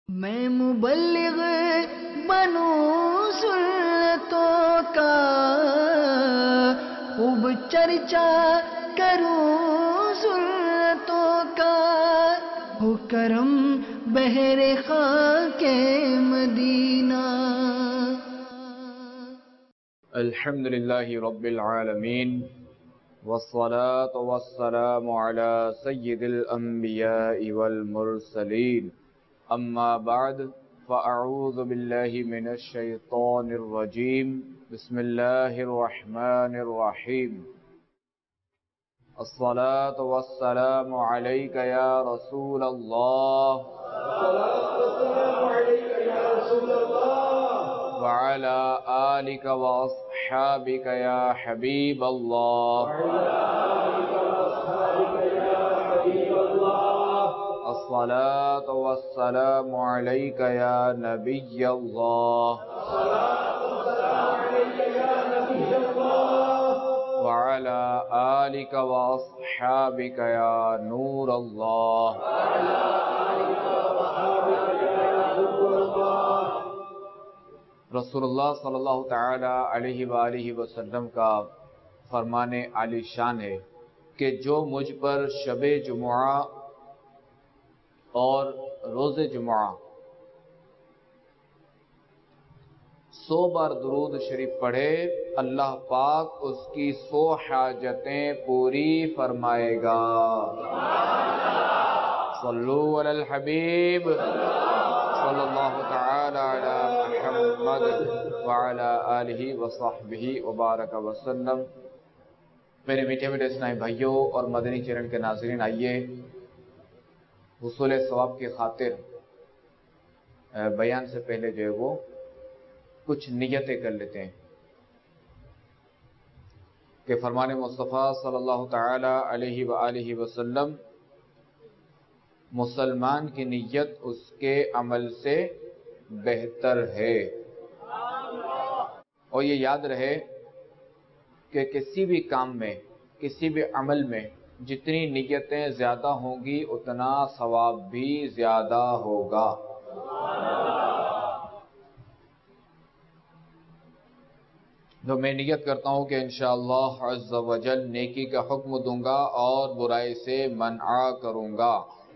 میں مبلغ بنوں سنتوں کا، خوب چرچا کروں سنتوں کا، ہو کرم بہر خاک مدینہ۔ الحمد للہ رب العالمین، والصلاة والسلام على سید الانبیاء والمرسلین، اما بعد فاعوذ باللہ من الشیطان الرجیم، بسم اللہ الرحمن الرحیم۔ الصلاة والسلام علیک یا رسول اللہ، وعلى آلك وأصحابك يا حبيب الله، الصلاة والسلام عليك يا نبي الله، وعلى آلك وأصحابك يا نور الله۔ رسول اللہ صلی اللہ تعالی علیہ وآلہ وسلم کا فرمان عالی شان ہے کہ جو مجھ پر شب جمعہ اور روز جمعہ 100 بار درود شریف پڑھے، اللہ پاک اس کی 100 حاجتیں پوری فرمائے گا۔ صلو علی الحبیب صلی اللہ تعالی علی محمد وعلی آلہ وصحبہ وبارک وسلم۔ میرے میٹھے میٹھے اسلامی بھائیوں اور مدنی چینل کے ناظرین، آئیے حصول ثواب کی خاطر بیان سے پہلے جو ہے وہ کچھ نیتیں کر لیتے ہیں کہ فرمان مصطفیٰ صلی اللہ تعالی علیہ وآلہ وسلم، مسلمان کی نیت اس کے عمل سے بہتر ہے۔ اور یہ یاد رہے کہ کسی بھی کام میں، کسی بھی عمل میں جتنی نیتیں زیادہ ہوں گی اتنا ثواب بھی زیادہ ہوگا۔ تو میں نیت کرتا ہوں کہ انشاءاللہ عز و جل نیکی کا حکم دوں گا اور برائی سے منع کروں گا۔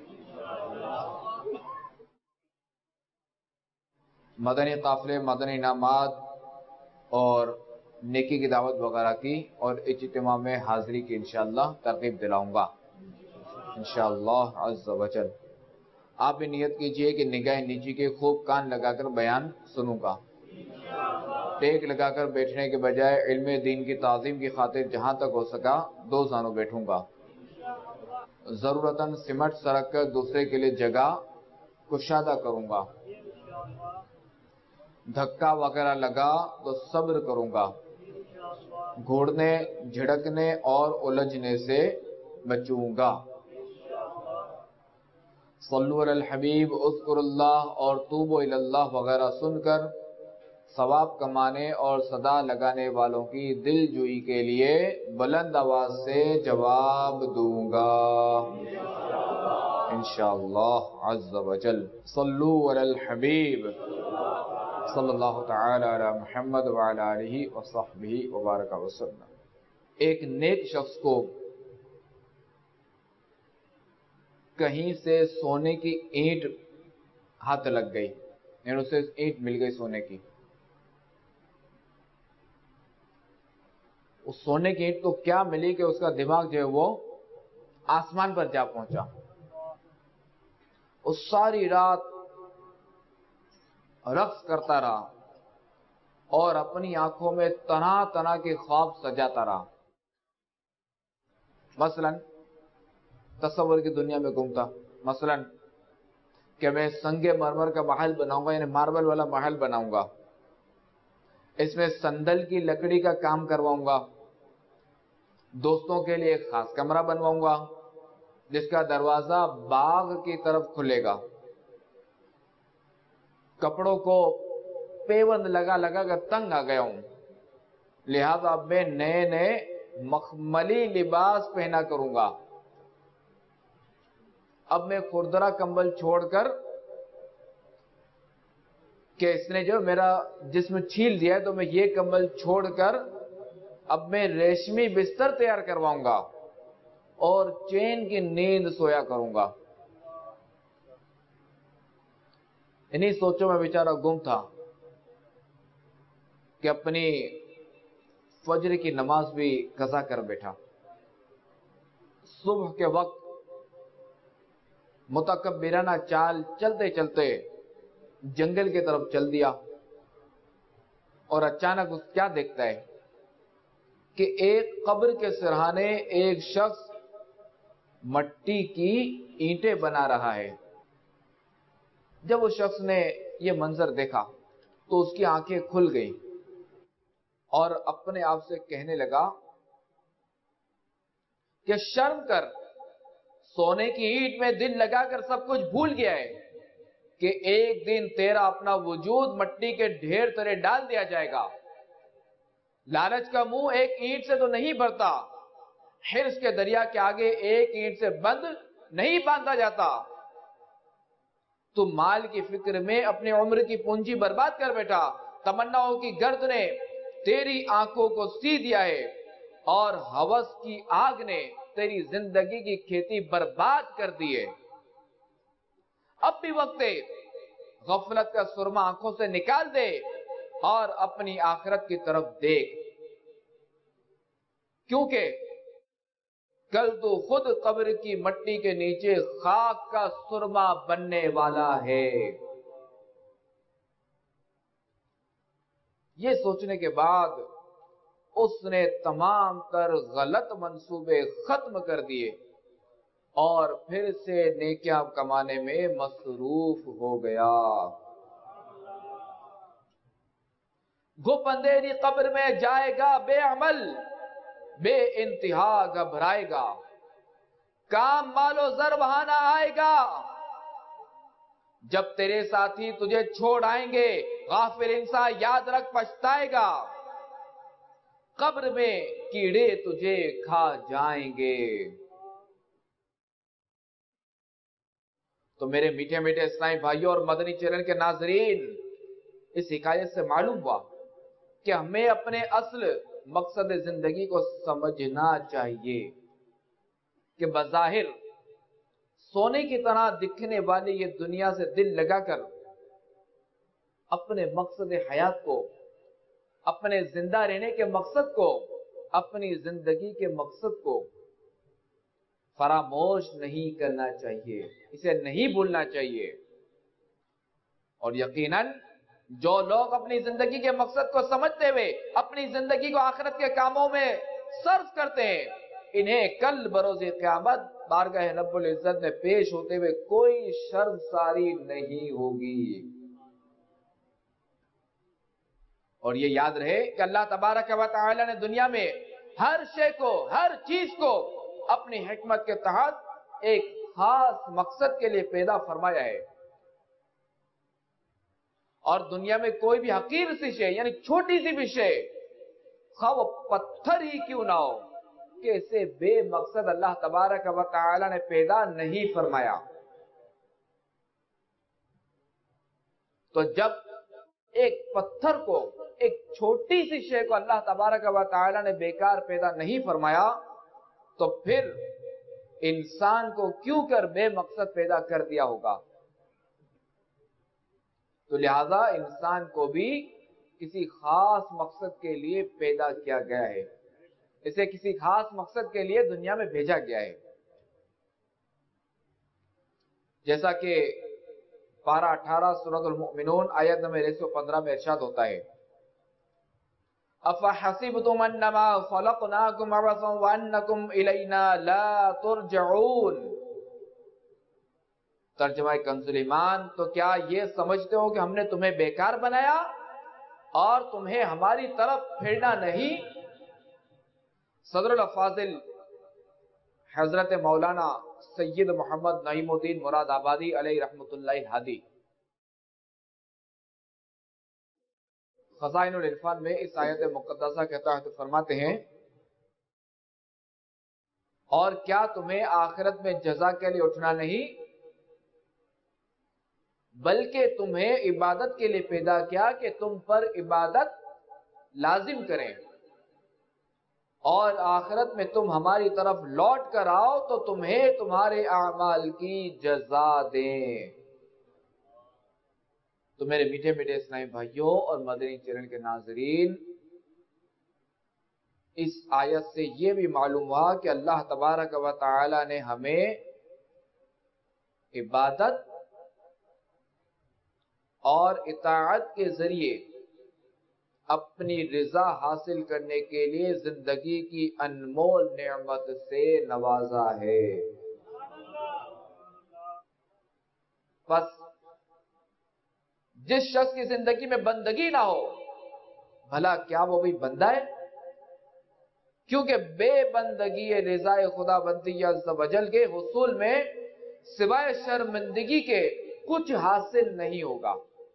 مدنی قافلے، مدنی انعامات اور نیکی کی دعوت وغیرہ کی اور اجتماع میں حاضری کی انشاءاللہ ترغیب دلاؤں گا انشاءاللہ عز و جل۔ آپ بھی نیت کیجئے کہ نگاہ نیچی کے خوب کان لگا کر بیان سنوں گا، ٹیک لگا کر بیٹھنے کے بجائے علم دین کی تعظیم کی خاطر جہاں تک ہو سکا 2 زانوں بیٹھوں گا، ضرورتاً سمٹ سرک کر دوسرے کے لیے جگہ کشادہ کروں گا، دھکا وغیرہ لگا تو صبر کروں گا، گھوڑنے، جھڑکنے اور الجھنے سے بچوں گا۔ صلو علی الحبیب، اذکر اللہ اور توبوا الی اللہ وغیرہ سن کر ثواب کمانے اور صدا لگانے والوں کی دل جوئی کے لیے بلند آواز سے جواب دوں گا انشاءاللہ عز و جل۔ صلو علی الحبیب صلی اللہ تعالی علی محمد وعلی آلہ وصحبہ وبارک وسلم۔ ایک نیک شخص کو کہیں سے سونے کی اینٹ ہاتھ لگ گئی، یعنی اسے اینٹ مل گئی سونے کی۔ اس سونے کی اینٹ تو کیا ملی کہ اس کا دماغ جو ہے وہ آسمان پر جا پہنچا۔ اس ساری رات رقص کرتا رہا اور اپنی آنکھوں میں طرح طرح کے خواب سجاتا رہا۔ مثلا تصور کی دنیا میں گھومتا، مثلا کہ میں سنگ مرمر کا محل بناؤں گا، یعنی ماربل والا محل بناؤں گا، اس میں سندل کی لکڑی کا کام کرواؤں گا، دوستوں کے لیے ایک خاص کمرہ بنواؤں گا جس کا دروازہ باغ کی طرف کھلے گا، کپڑوں کو پیوند لگا لگا کر تنگ آ گیا ہوں، لہذا اب میں نئے نئے مخملی لباس پہنا کروں گا، اب میں کھردرا کمبل چھوڑ کر کہ اس نے جو میرا جسم چھیل دیا ہے تو میں یہ کمبل چھوڑ کر اب میں ریشمی بستر تیار کرواؤں گا اور چین کی نیند سویا کروں گا. انہی سوچوں میں بیچارہ گم تھا کہ اپنی فجر کی نماز بھی قضا کر بیٹھا. صبح کے وقت متکبرانہ چال چلتے چلتے جنگل کی طرف چل دیا اور اچانک اس کیا دیکھتا ہے کہ ایک قبر کے سرہانے ایک شخص مٹی کی اینٹیں بنا رہا ہے. جب اس شخص نے یہ منظر دیکھا تو اس کی آنکھیں کھل گئیں اور اپنے آپ سے کہنے لگا کہ شرم کر، سونے کی اینٹ میں دل لگا کر سب کچھ بھول گیا ہے کہ ایک دن تیرا اپنا وجود مٹی کے ڈھیر تلے ڈال دیا جائے گا. لالچ کا منہ ایک اینٹ سے تو نہیں بھرتا، حرص کے دریا کے آگے ایک اینٹ سے بند نہیں باندھا جاتا. تو مال کی فکر میں اپنی عمر کی پونجی برباد کر بیٹھا، تمناؤں کی گرد نے تیری آنکھوں کو سی دیا ہے اور ہوس کی آگ نے تیری زندگی کی کھیتی برباد کر دی ہے. اب بھی وقت ہے، غفلت کا سرما آنکھوں سے نکال دے اور اپنی آخرت کی طرف دیکھ، کیونکہ کل تو خود قبر کی مٹی کے نیچے خاک کا سرما بننے والا ہے. یہ سوچنے کے بعد اس نے تمام تر غلط منصوبے ختم کر دیے اور پھر سے نیکیاں کمانے میں مصروف ہو گیا. گھپ اندھیری قبر میں جائے گا بے عمل، بے انتہا گھبرائے گا، کام مال و زر وہاں نہ آئے گا. جب تیرے ساتھی تجھے چھوڑ آئیں گے غافل انسان یاد رکھ پچھتائے گا، قبر میں کیڑے تجھے کھا جائیں گے. تو میرے میٹھے میٹھے اسلامی بھائیوں اور مدنی چینل کے ناظرین، اس حکایت سے معلوم ہوا کہ ہمیں اپنے اصل مقصد زندگی کو سمجھنا چاہیے کہ بظاہر سونے کی طرح دکھنے والی یہ دنیا سے دل لگا کر اپنے مقصد حیات کو، اپنے زندہ رہنے کے مقصد کو، اپنی زندگی کے مقصد کو فراموش نہیں کرنا چاہیے، اسے نہیں بھولنا چاہیے. اور یقیناً جو لوگ اپنی زندگی کے مقصد کو سمجھتے ہوئے اپنی زندگی کو آخرت کے کاموں میں صرف کرتے ہیں، انہیں کل بروز قیامت بارگاہ رب العزت میں پیش ہوتے ہوئے کوئی شرمساری نہیں ہوگی. اور یہ یاد رہے کہ اللہ تبارک و تعالی نے دنیا میں ہر شے کو، ہر چیز کو اپنی حکمت کے تحت ایک خاص مقصد کے لیے پیدا فرمایا ہے. اور دنیا میں کوئی بھی حقیر سی شے، یعنی چھوٹی سی بھی شے، خواہ وہ پتھر ہی کیوں نہ ہو، کہ اسے بے مقصد اللہ تبارک و تعالی نے پیدا نہیں فرمایا. تو جب ایک پتھر کو، ایک چھوٹی سی شے کو اللہ تبارک و تعالی نے بیکار پیدا نہیں فرمایا، تو پھر انسان کو کیوں کر بے مقصد پیدا کر دیا ہوگا. تو لہذا انسان کو بھی کسی خاص مقصد کے لیے پیدا کیا گیا ہے، اسے کسی خاص مقصد کے لیے دنیا میں بھیجا گیا ہے. جیسا کہ پارہ 18 سورۃ المؤمنون آیت نمبر 115 میں ارشاد ہوتا ہے، أَفَحَسِبْتُمْ أَنَّمَا خَلَقْنَاكُمْ عَبَثًا وَأَنَّكُمْ إِلَيْنَا لَا تُرْجَعُونَ. ترجمہ کنز ایمان، تو کیا یہ سمجھتے ہو کہ ہم نے تمہیں بیکار بنایا اور تمہیں ہماری طرف پھرنا نہیں؟ صدر الافاضل حضرت مولانا سید محمد نعیم الدین مراد آبادی علیہ رحمۃ اللہ الہادی خزائن العرفان میں اس آیت مقدسہ کے تحت فرماتے ہیں، اور کیا تمہیں آخرت میں جزا کے لیے اٹھنا نہیں؟ بلکہ تمہیں عبادت کے لیے پیدا کیا کہ تم پر عبادت لازم کریں، اور آخرت میں تم ہماری طرف لوٹ کر آؤ تو تمہیں تمہارے اعمال کی جزا دیں۔ تو میرے میٹھے میٹھے اسلامی بھائیوں اور مدنی چینل کے ناظرین، اس آیت سے یہ بھی معلوم ہوا کہ اللہ تبارک و تعالی نے ہمیں عبادت اور اطاعت کے ذریعے اپنی رضا حاصل کرنے کے لیے زندگی کی انمول نعمت سے نوازا ہے۔ بس جس شخص کی زندگی میں بندگی نہ ہو، بھلا کیا وہ بھی بندہ ہے؟ کیونکہ بے بندگی رضا خدا بندی عز و جل کے حصول میں سوائے شرمندگی کے کچھ حاصل نہیں ہوگا۔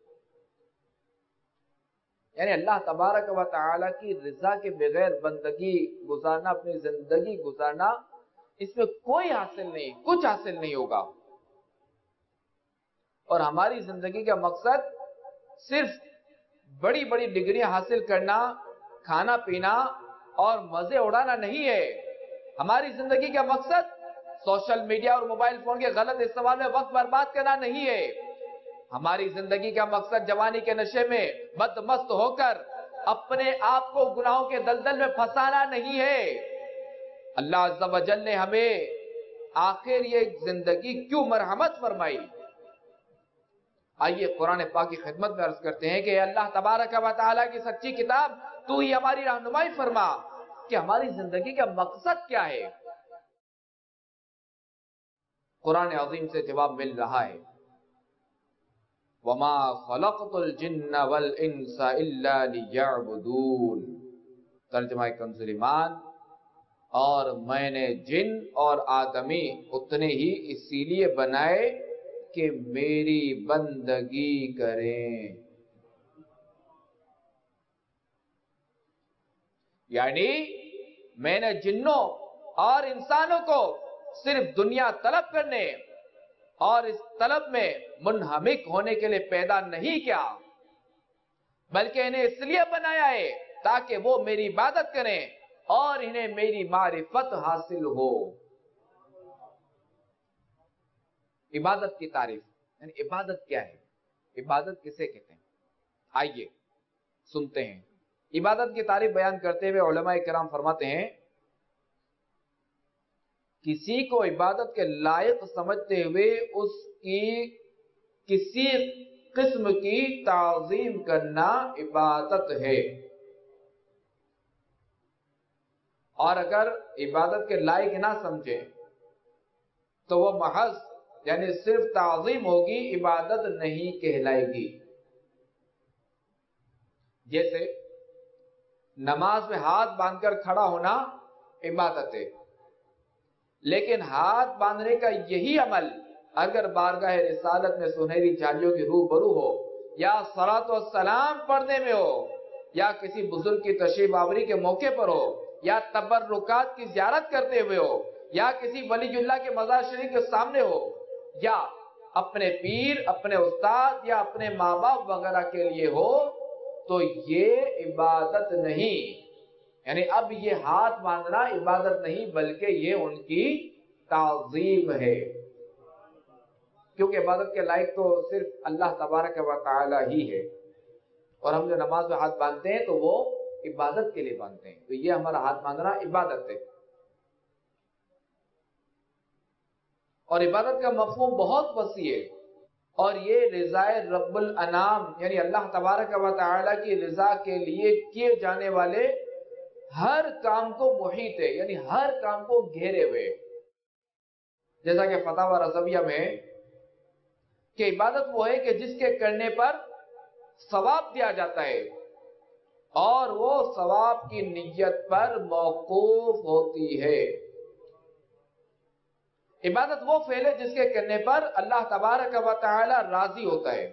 یعنی اللہ تبارک و تعالی کی رضا کے بغیر بندگی گزارنا، اپنی زندگی گزارنا، اس میں کوئی حاصل نہیں، کچھ حاصل نہیں ہوگا۔ اور ہماری زندگی کا مقصد صرف بڑی بڑی ڈگریاں حاصل کرنا، کھانا پینا اور مزے اڑانا نہیں ہے۔ ہماری زندگی کا مقصد سوشل میڈیا اور موبائل فون کے غلط استعمال میں وقت برباد کرنا نہیں ہے۔ ہماری زندگی کا مقصد جوانی کے نشے میں مد مست ہو کر اپنے آپ کو گناہوں کے دلدل میں پھنسانا نہیں ہے۔ اللہ عز و جل نے ہمیں آخر یہ زندگی کیوں مرحمت فرمائی؟ آئیے قرآن پاک کی خدمت میں عرض کرتے ہیں کہ اے اللہ تبارک و تعالیٰ کی سچی کتاب، تو ہی ہماری رہنمائی فرما کہ ہماری زندگی کا مقصد کیا ہے۔ قرآن عظیم سے جواب مل رہا ہے، وَمَا خَلَقْتُ الْجِنَّ وَالْإِنسَ إِلَّا لِيَعْبُدُونَ۔ ترجمہ کنز ایمان، اور میں نے جن اور آدمی اتنے ہی اسی لیے بنائے کہ میری بندگی کریں۔ یعنی میں نے جنوں اور انسانوں کو صرف دنیا طلب کرنے اور اس طلب میں منہمک ہونے کے لیے پیدا نہیں کیا، بلکہ انہیں اس لیے بنایا ہے تاکہ وہ میری عبادت کریں اور انہیں میری معرفت حاصل ہو۔ عبادت کی تعریف، یعنی عبادت کیا ہے، عبادت کسے کہتے ہیں؟ آئیے سنتے ہیں۔ عبادت کی تعریف بیان کرتے ہوئے علماء کرام فرماتے ہیں، کسی کو عبادت کے لائق سمجھتے ہوئے اس کی کسی قسم کی تعظیم کرنا عبادت ہے، اور اگر عبادت کے لائق نہ سمجھے تو وہ محض یعنی صرف تعظیم ہوگی، عبادت نہیں کہلائے گی۔ جیسے نماز میں ہاتھ باندھ کر کھڑا ہونا عبادت ہے، لیکن ہاتھ باندھنے کا یہی عمل اگر بارگاہ رسالت میں سنہری جھالیوں کی روبرو ہو، یا صلاۃ و سلام پڑھنے میں ہو، یا کسی بزرگ کی تشریف آوری کے موقع پر ہو، یا تبرکات کی زیارت کرتے ہوئے ہو، یا کسی ولی اللہ کے مزار شریف کے سامنے ہو، یا اپنے پیر، اپنے استاد یا اپنے ماں باپ وغیرہ کے لیے ہو، تو یہ عبادت نہیں۔ یعنی اب یہ ہاتھ باندھنا عبادت نہیں، بلکہ یہ ان کی تعظیم ہے، کیونکہ عبادت کے لائق تو صرف اللہ تبارک و تعالی ہی ہے، اور ہم جو نماز میں ہاتھ باندھتے ہیں تو وہ عبادت کے لیے باندھتے ہیں، تو یہ ہمارا ہاتھ باندھنا عبادت ہے۔ اور عبادت کا مفہوم بہت وسیع ہے، اور یہ رضا رب الانام یعنی اللہ تبارک و تعالی کی رضا کے لیے کیے جانے والے ہر کام کو محیط ہے، یعنی ہر کام کو گھیرے ہوئے، جیسا کہ فتاوی رضویہ میں کہ عبادت وہ ہے کہ جس کے کرنے پر ثواب دیا جاتا ہے اور وہ ثواب کی نیت پر موقوف ہوتی ہے۔ عبادت وہ فعل ہے جس کے کرنے پر اللہ تبارک و تعالی راضی ہوتا ہے،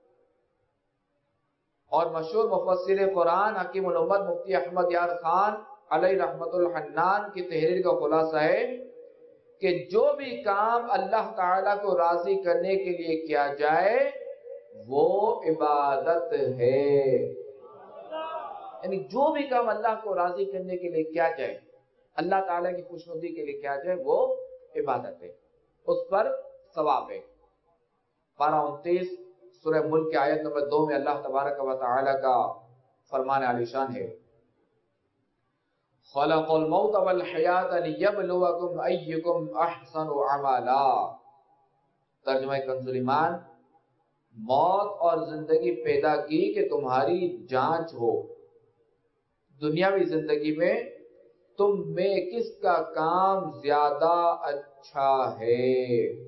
اور مشہور مفسر قرآن حکیم الامت مفتی احمد یار خان علیہ رحمت الحنان کی تحریر کا خلاصہ ہے کہ جو بھی کام اللہ تعالی کو راضی کرنے کے لیے کیا جائے وہ عبادت ہے. یعنی جو بھی کام اللہ کو راضی کرنے کے لیے کیا جائے, اللہ تعالیٰ کی خوشنودی کے لیے کیا جائے, وہ عبادت ہے, اس پر ثواب ہے. پارہ 29 سورہ ملک کی آیت نمبر 2 میں اللہ تبارک و تعالی کا فرمان عالی شان ہے, خلق الموت والحیات لیبلوکم ایکم احسن عملا. ترجمہ کنز ایمان, موت اور زندگی پیدا کی کہ تمہاری جانچ ہو دنیاوی زندگی میں تم میں کس کا کام زیادہ اچھا ہے.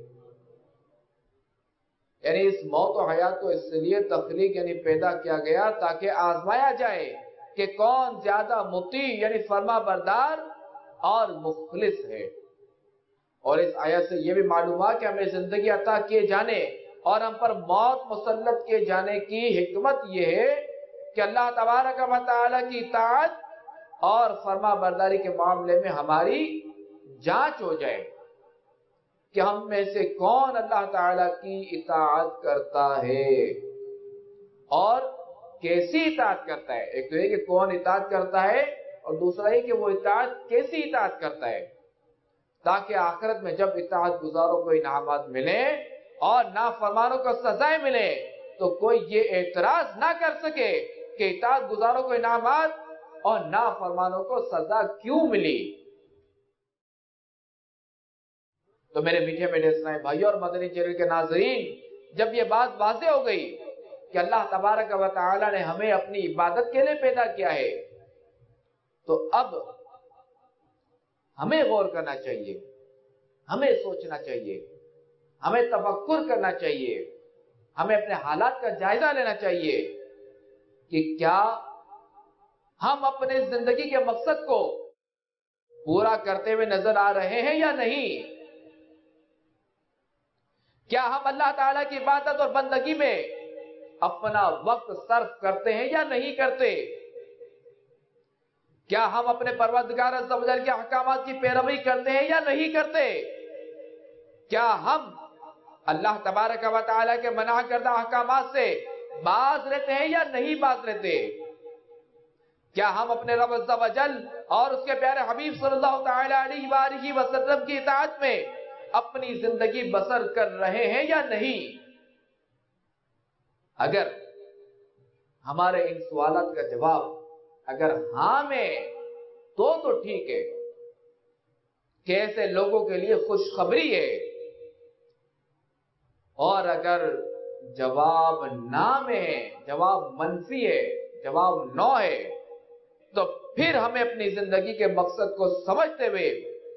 یعنی اس موت و حیات کو اس لیے تخلیق یعنی پیدا کیا گیا تاکہ آزمایا جائے کہ کون زیادہ مطیع یعنی فرما بردار اور مخلص ہے. اور اس آیت سے یہ بھی معلوم ہے کہ ہمیں زندگی عطا کیے جانے اور ہم پر موت مسلط کیے جانے کی حکمت یہ ہے کہ اللہ تبارک و تعالی کی اطاعت اور فرما برداری کے معاملے میں ہماری جانچ ہو جائے کہ ہم میں سے کون اللہ تعالی کی اطاعت کرتا ہے اور کیسی اطاعت کرتا ہے. ایک تو یہ کہ کون اطاعت کرتا ہے اور دوسرا یہ کہ وہ اطاعت کیسی اطاعت کرتا ہے, تاکہ آخرت میں جب اطاعت گزاروں کو انعامات ملیں اور نافرمانوں کو سزائیں ملیں تو کوئی یہ اعتراض نہ کر سکے کہ اطاعت گزاروں کو انعامات اور نافرمانوں کو سزا کیوں ملی. تو میرے میٹھے میٹھے اسلامی بھائیوں اور مدنی چینل کے ناظرین, جب یہ بات واضح ہو گئی کہ اللہ تبارک و تعالی نے ہمیں اپنی عبادت کے لیے پیدا کیا ہے, تو اب ہمیں غور کرنا چاہیے, ہمیں سوچنا چاہیے, ہمیں تفکر کرنا چاہیے, ہمیں اپنے حالات کا جائزہ لینا چاہیے کہ کیا ہم اپنے زندگی کے مقصد کو پورا کرتے ہوئے نظر آ رہے ہیں یا نہیں. کیا ہم اللہ تعالیٰ کی عبادت اور بندگی میں اپنا وقت صرف کرتے ہیں یا نہیں کرتے. کیا ہم اپنے پروردگار عز و جل کے احکامات کی پیروی کرتے ہیں یا نہیں کرتے. کیا ہم اللہ تبارک و تعالیٰ کے منع کردہ احکامات سے باز رہتے ہیں یا نہیں باز رہتے. کیا ہم اپنے رب عز و جل اور اس کے پیارے حبیب صلی اللہ تعالی علیہ وآلہ وسلم کی اطاعت میں اپنی زندگی بسر کر رہے ہیں یا نہیں. اگر ہمارے ان سوالات کا جواب اگر ہاں میں تو ٹھیک ہے کہ ایسے لوگوں کے لیے خوشخبری ہے, اور اگر جواب نہ میں ہے, جواب منفی ہے, جواب نو ہے, تو پھر ہمیں اپنی زندگی کے مقصد کو سمجھتے ہوئے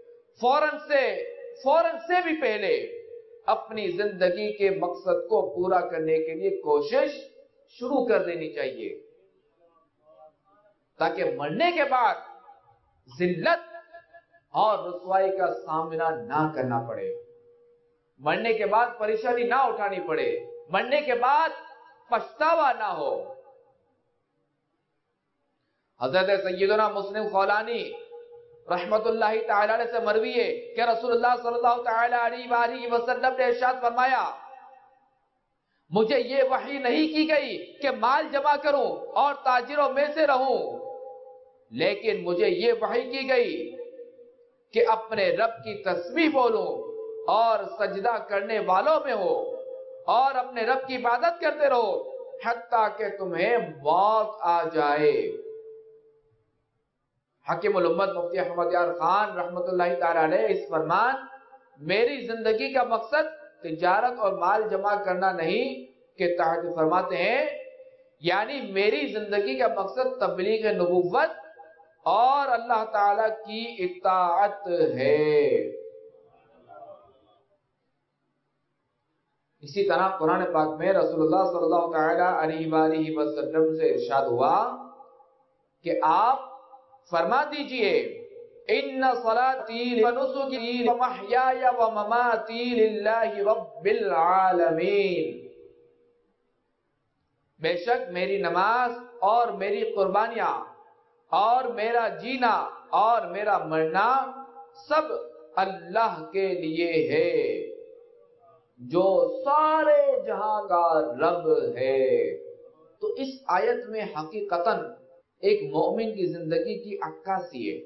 فوراً سے بھی پہلے اپنی زندگی کے مقصد کو پورا کرنے کے لیے کوشش شروع کر دینی چاہیے, تاکہ مرنے کے بعد ذلت اور رسوائی کا سامنا نہ کرنا پڑے, مرنے کے بعد پریشانی نہ اٹھانی پڑے, مرنے کے بعد پچھتاوا نہ ہو. حضرت سیدنا مسلم خولانی رحمت اللہ تعالی علیہ سے مروی ہے کہ رسول اللہ صلی اللہ تعالی علیہ وآلہ وسلم نے ارشاد فرمایا, مجھے یہ وحی نہیں کی گئی کہ مال جمع کروں اور تاجروں میں سے رہوں, لیکن مجھے یہ وحی کی گئی کہ اپنے رب کی تسبیح بولوں اور سجدہ کرنے والوں میں ہو اور اپنے رب کی عبادت کرتے رہو حتیٰ کہ تمہیں موت آ جائے. حکیم الامت مفتی احمد یار خان رحمت اللہ تعالی علیہ اس فرمان میری زندگی کا مقصد تجارت اور مال جمع کرنا نہیں کہ تحت فرماتے ہیں, یعنی میری زندگی کا مقصد تبلیغ نبوت اور اللہ تعالی کی اطاعت ہے. اسی طرح قرآن پاک میں رسول اللہ صلی اللہ تعالی علیہ وآلہ وسلم سے ارشاد ہوا کہ آپ فرما دیجئے, ان صلاتی ونسکی ومحیای ومماتی للہ رب العالمین, بے شک میری نماز اور میری قربانیاں اور میرا جینا اور میرا مرنا سب اللہ کے لیے ہے, جو سارے جہاں کا رب ہے۔ تو اس آیت میں حقیقتاً ایک مومن کی زندگی کی عکاسی ہے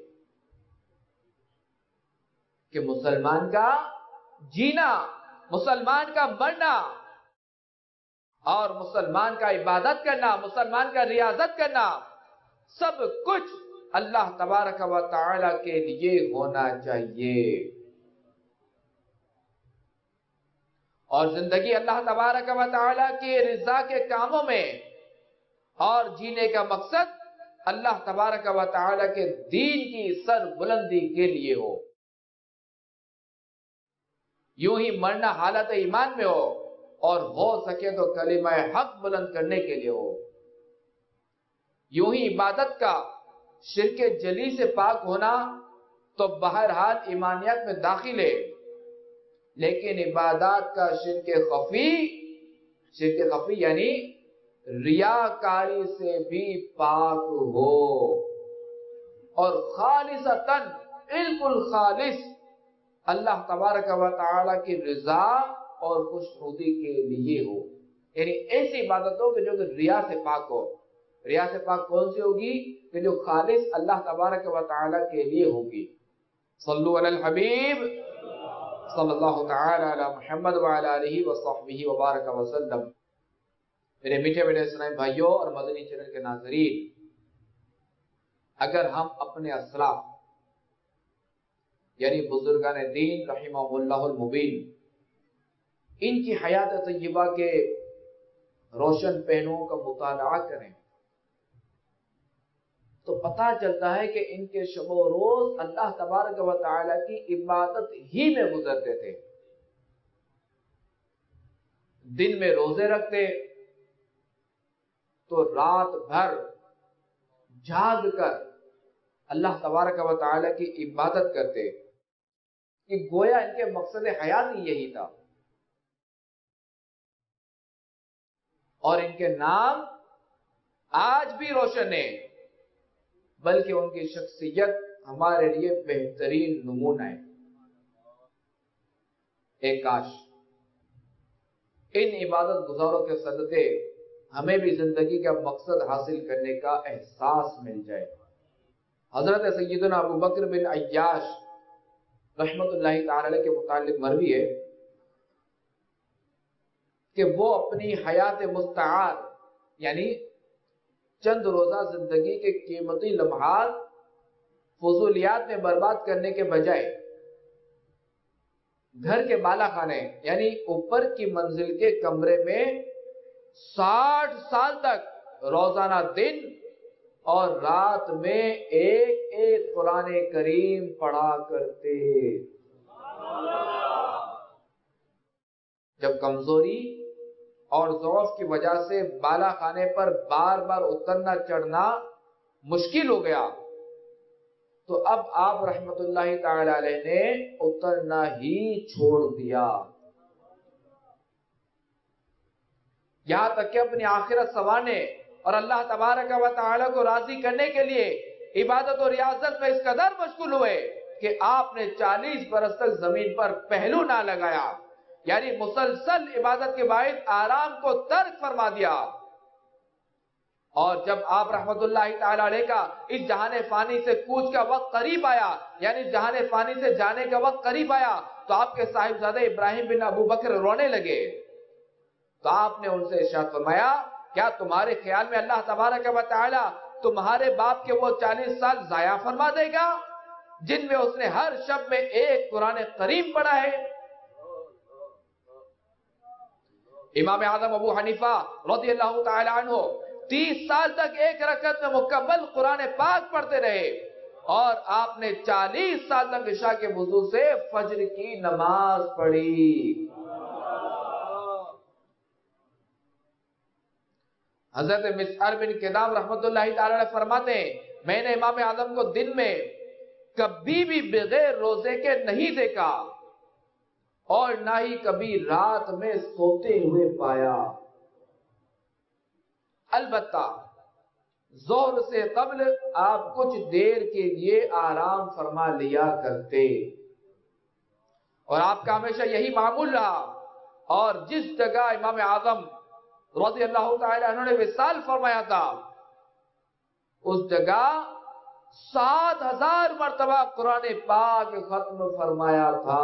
کہ مسلمان کا جینا، مسلمان کا مرنا اور مسلمان کا عبادت کرنا، مسلمان کا ریاضت کرنا، سب کچھ اللہ تبارک و تعالی کے لیے ہونا چاہیے۔ اور زندگی اللہ تبارک و تعالی کی رضا کے کاموں میں اور جینے کا مقصد اللہ تبارک و تعالی کے دین کی سر بلندی کے لیے ہو۔ یوں ہی مرنا حالت ایمان میں ہو اور ہو سکے تو کلمہ حق بلند کرنے کے لیے ہو۔ یوں ہی عبادت کا شرک جلی سے پاک ہونا تو بہرحال ایمانیت میں داخل ہے، لیکن عبادات کا شرک خفی یعنی ریاکاری سے بھی پاک ہو اور خالصتاً بالکل خالص اللہ تبارک و تعالی کی رضا اور خوشنودی کے لیے ہو، یعنی ایسی عبادت ہو کہ جو کہ ریا سے پاک ہو۔ ریا سے پاک کون سی ہوگی؟ کہ جو خالص اللہ تبارک و تعالی کے لیے ہوگی۔ صلو علی الحبیب صلی اللہ تعالی علی محمد وعلی آلہ وصحبہ وبارک وسلم۔ میرے میٹھے میٹھے اسلامی بھائیوں اور مدنی چینل کے ناظرین، اگر ہم اپنے اسلاف یعنی بزرگان دین رحمہ اللہ المبین ان کی حیات طیبہ کے روشن پہلوؤں کا مطالعہ کریں تو پتہ چلتا ہے کہ ان کے شب و روز اللہ تبارک و تعالی کی عبادت ہی میں گزرتے تھے۔ دن میں روزے رکھتے تو رات بھر جاگ کر اللہ تبارک و تعالی کی عبادت کرتے، کہ گویا ان کے مقصد حیات ہی یہی تھا۔ اور ان کے نام آج بھی روشن ہے، بلکہ ان کی شخصیت ہمارے لیے بہترین نمونہ ہے۔ ایک کاش ان عبادت گزاروں کے صدقے ہمیں بھی زندگی کا مقصد حاصل کرنے کا احساس مل جائے۔ حضرت سیدنا ابو بکر بن عیاش رحمت اللہ تعالی علیہ کے متعلق مروی ہے کہ وہ اپنی حیات مستعار یعنی چند روزہ زندگی کے قیمتی لمحات فضولیات میں برباد کرنے کے بجائے گھر کے بالا خانے یعنی اوپر کی منزل کے کمرے میں 60 سال تک روزانہ دن اور رات میں ایک ایک قرآن کریم پڑھا کرتے۔ جب کمزوری اور ضعف کی وجہ سے بالا خانے پر بار بار اترنا چڑھنا مشکل ہو گیا تو اب آپ رحمت اللہ تعالی علیہ نے اترنا ہی چھوڑ دیا، یہاں تک کہ اپنی آخرت سنوارنے اور اللہ تبارک و تعالی کو راضی کرنے کے لیے عبادت اور ریاضت میں اس قدر مشغول ہوئے کہ آپ نے 40 برس تک زمین پر پہلو نہ لگایا، یعنی مسلسل عبادت کے باعث آرام کو ترک فرما دیا۔ اور جب آپ رحمت اللہ تعالی علیہ کا اس جہان فانی سے کوچ کا وقت قریب آیا، یعنی جہان فانی سے جانے کا وقت قریب آیا، تو آپ کے صاحبزادے ابراہیم بن ابو بکر رونے لگے تو آپ نے ان سے ارشاد فرمایا، کیا تمہارے خیال میں اللہ تبارک و تعالی تمہارے باپ کے وہ 40 سال ضائع فرما دے گا جن میں اس نے ہر شب میں ایک قرآن کریم پڑھا ہے؟ امام اعظم ابو حنیفہ رضی اللہ تعالی عنہ 30 سال تک ایک رکعت میں مکمل قرآن پاک پڑھتے رہے اور آپ نے 40 سال تک عشاء کے وضو سے فجر کی نماز پڑھی۔ حضرت مسعر بن کدام رحمت اللہ تعالی فرماتے ہیں، میں نے امام اعظم کو دن میں کبھی بھی بغیر روزے کے نہیں دیکھا اور نہ ہی کبھی رات میں سوتے ہوئے پایا، البتہ ظہر سے قبل آپ کچھ دیر کے لیے آرام فرما لیا کرتے اور آپ کا ہمیشہ یہی معمول رہا اور جس جگہ امام اعظم رضی اللہ تعالی عنہ نے وصال فرمایا تھا اس جگہ 7,000 مرتبہ قرآن پاک ختم فرمایا تھا.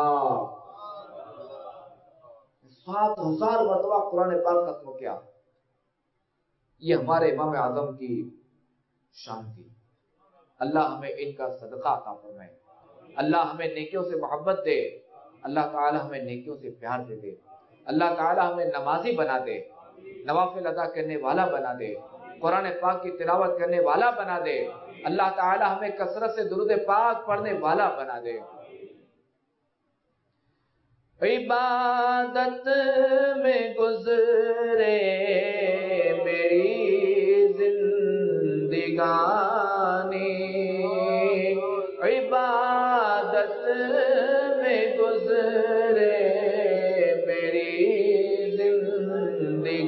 7,000 مرتبہ قرآن پاک ختم کیا. یہ ہمارے امام اعظم کی شان تھی. اللہ ہمیں ان کا صدقہ عطا فرمائے. اللہ ہمیں نیکیوں سے محبت دے. اللہ تعالی ہمیں نیکیوں سے پیار دے دے. اللہ تعالی ہمیں نمازی بنا دے, نوافل ادا کرنے والا بنا دے, قرآن پاک کی تلاوت کرنے والا بنا دے. اللہ تعالی ہمیں کثرت سے درود پاک پڑھنے والا بنا دے. عبادت میں گزرے میری زندگانی, عبادت میں گزرے میری زندگانی,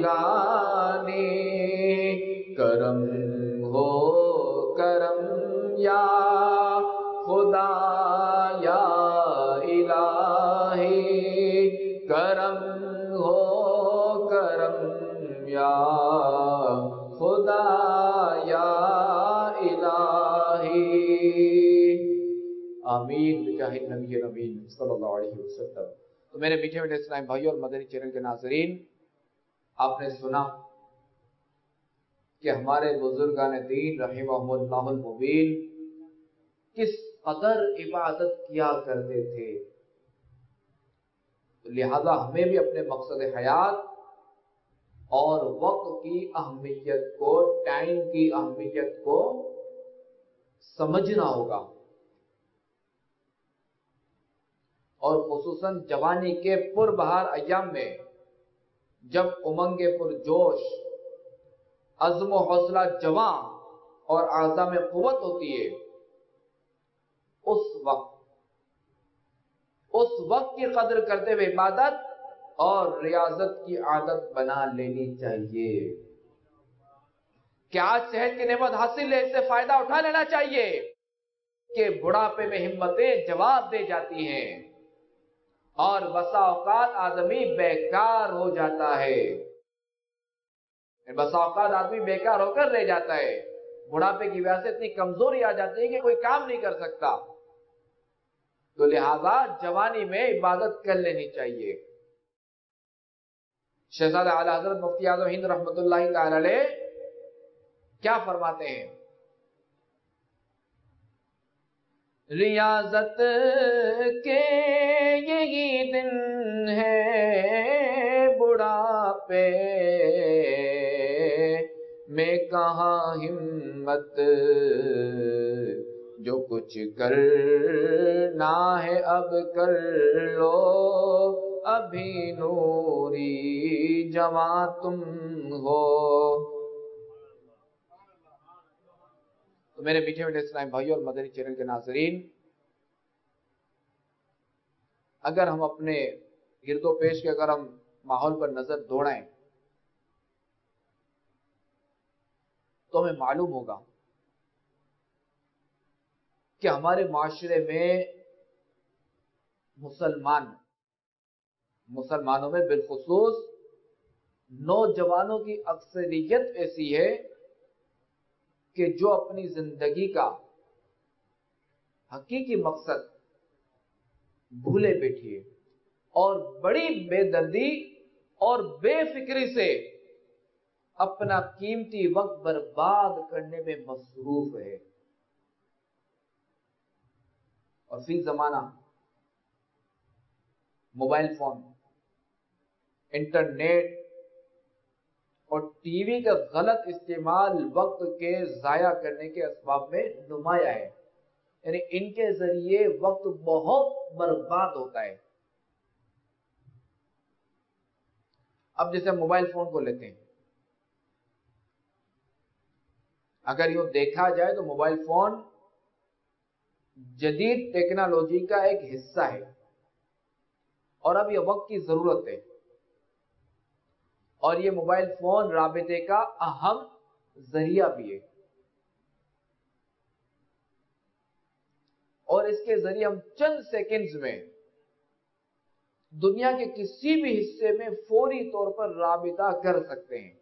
کرم ہو کرم یا خدا یا الہی, کرم ہو کرم یا خدا یا الہی. آمین بجاہ النبی نبی صلی اللہ علیہ وسلم. تو میرے میٹھے میٹھے اسلام بھائیوں اور مدنی چینل کے ناظرین, آپ نے سنا کہ ہمارے بزرگان دین رحمہم اللہ المبین کس قدر عبادت کیا کرتے تھے. لہذا ہمیں بھی اپنے مقصد حیات اور وقت کی اہمیت کو, ٹائم کی اہمیت کو سمجھنا ہوگا, اور خصوصاً جوانی کے پربہار ایام میں جب امنگ پرجوش, عزم و حوصلہ جواں اور اعضاء میں قوت ہوتی ہے, اس وقت کی قدر کرتے ہوئے عبادت اور ریاضت کی عادت بنا لینی چاہیے. کہ آج صحت کی نعمت حاصل ہے, اس سے فائدہ اٹھا لینا چاہیے کہ بڑھاپے میں ہمتیں جواب دے جاتی ہیں اور بسا اوقات آدمی بیکار ہو جاتا ہے. بسا اوقات آدمی بیکار ہو کر رہ جاتا ہے. بڑھاپے کی وجہ سے اتنی کمزوری آ جاتی ہے کہ کوئی کام نہیں کر سکتا. تو لہذا جوانی میں عبادت کر لینی چاہیے. شہزادہ اعلی حضرت مفتی اعظم ہند رحمۃ اللہ تعالی علیہ کیا فرماتے ہیں؟ ریاضت کے یہی دن ہے بڑھاپے میں کہاں ہمت, جو کچھ کرنا ہے اب کر لو, ابھی نوری جواں تم ہو. تو میرے میٹھے میٹھے اسلام بھائیوں اور مدنی چینل کے ناظرین, اگر ہم اپنے گرد و پیش کے اگر ہم ماحول پر نظر دوڑائیں تو ہمیں معلوم ہوگا کہ ہمارے معاشرے میں مسلمانوں میں بالخصوص نوجوانوں کی اکثریت ایسی ہے کہ جو اپنی زندگی کا حقیقی مقصد بھولے بیٹھی ہے اور بڑی بے دردی اور بے فکری سے اپنا قیمتی وقت برباد کرنے میں مصروف ہے. اور فی زمانہ موبائل فون, انٹرنیٹ اور ٹی وی کا غلط استعمال وقت کے ضائع کرنے کے اسباب میں نمایاں ہے. یعنی ان کے ذریعے وقت بہت برباد ہوتا ہے. اب جیسے موبائل فون کو لیتے ہیں, اگر یوں دیکھا جائے تو موبائل فون جدید ٹیکنالوجی کا ایک حصہ ہے اور اب یہ وقت کی ضرورت ہے. اور یہ موبائل فون رابطے کا اہم ذریعہ بھی ہے, اور اس کے ذریعے ہم چند سیکنڈز میں دنیا کے کسی بھی حصے میں فوری طور پر رابطہ کر سکتے ہیں.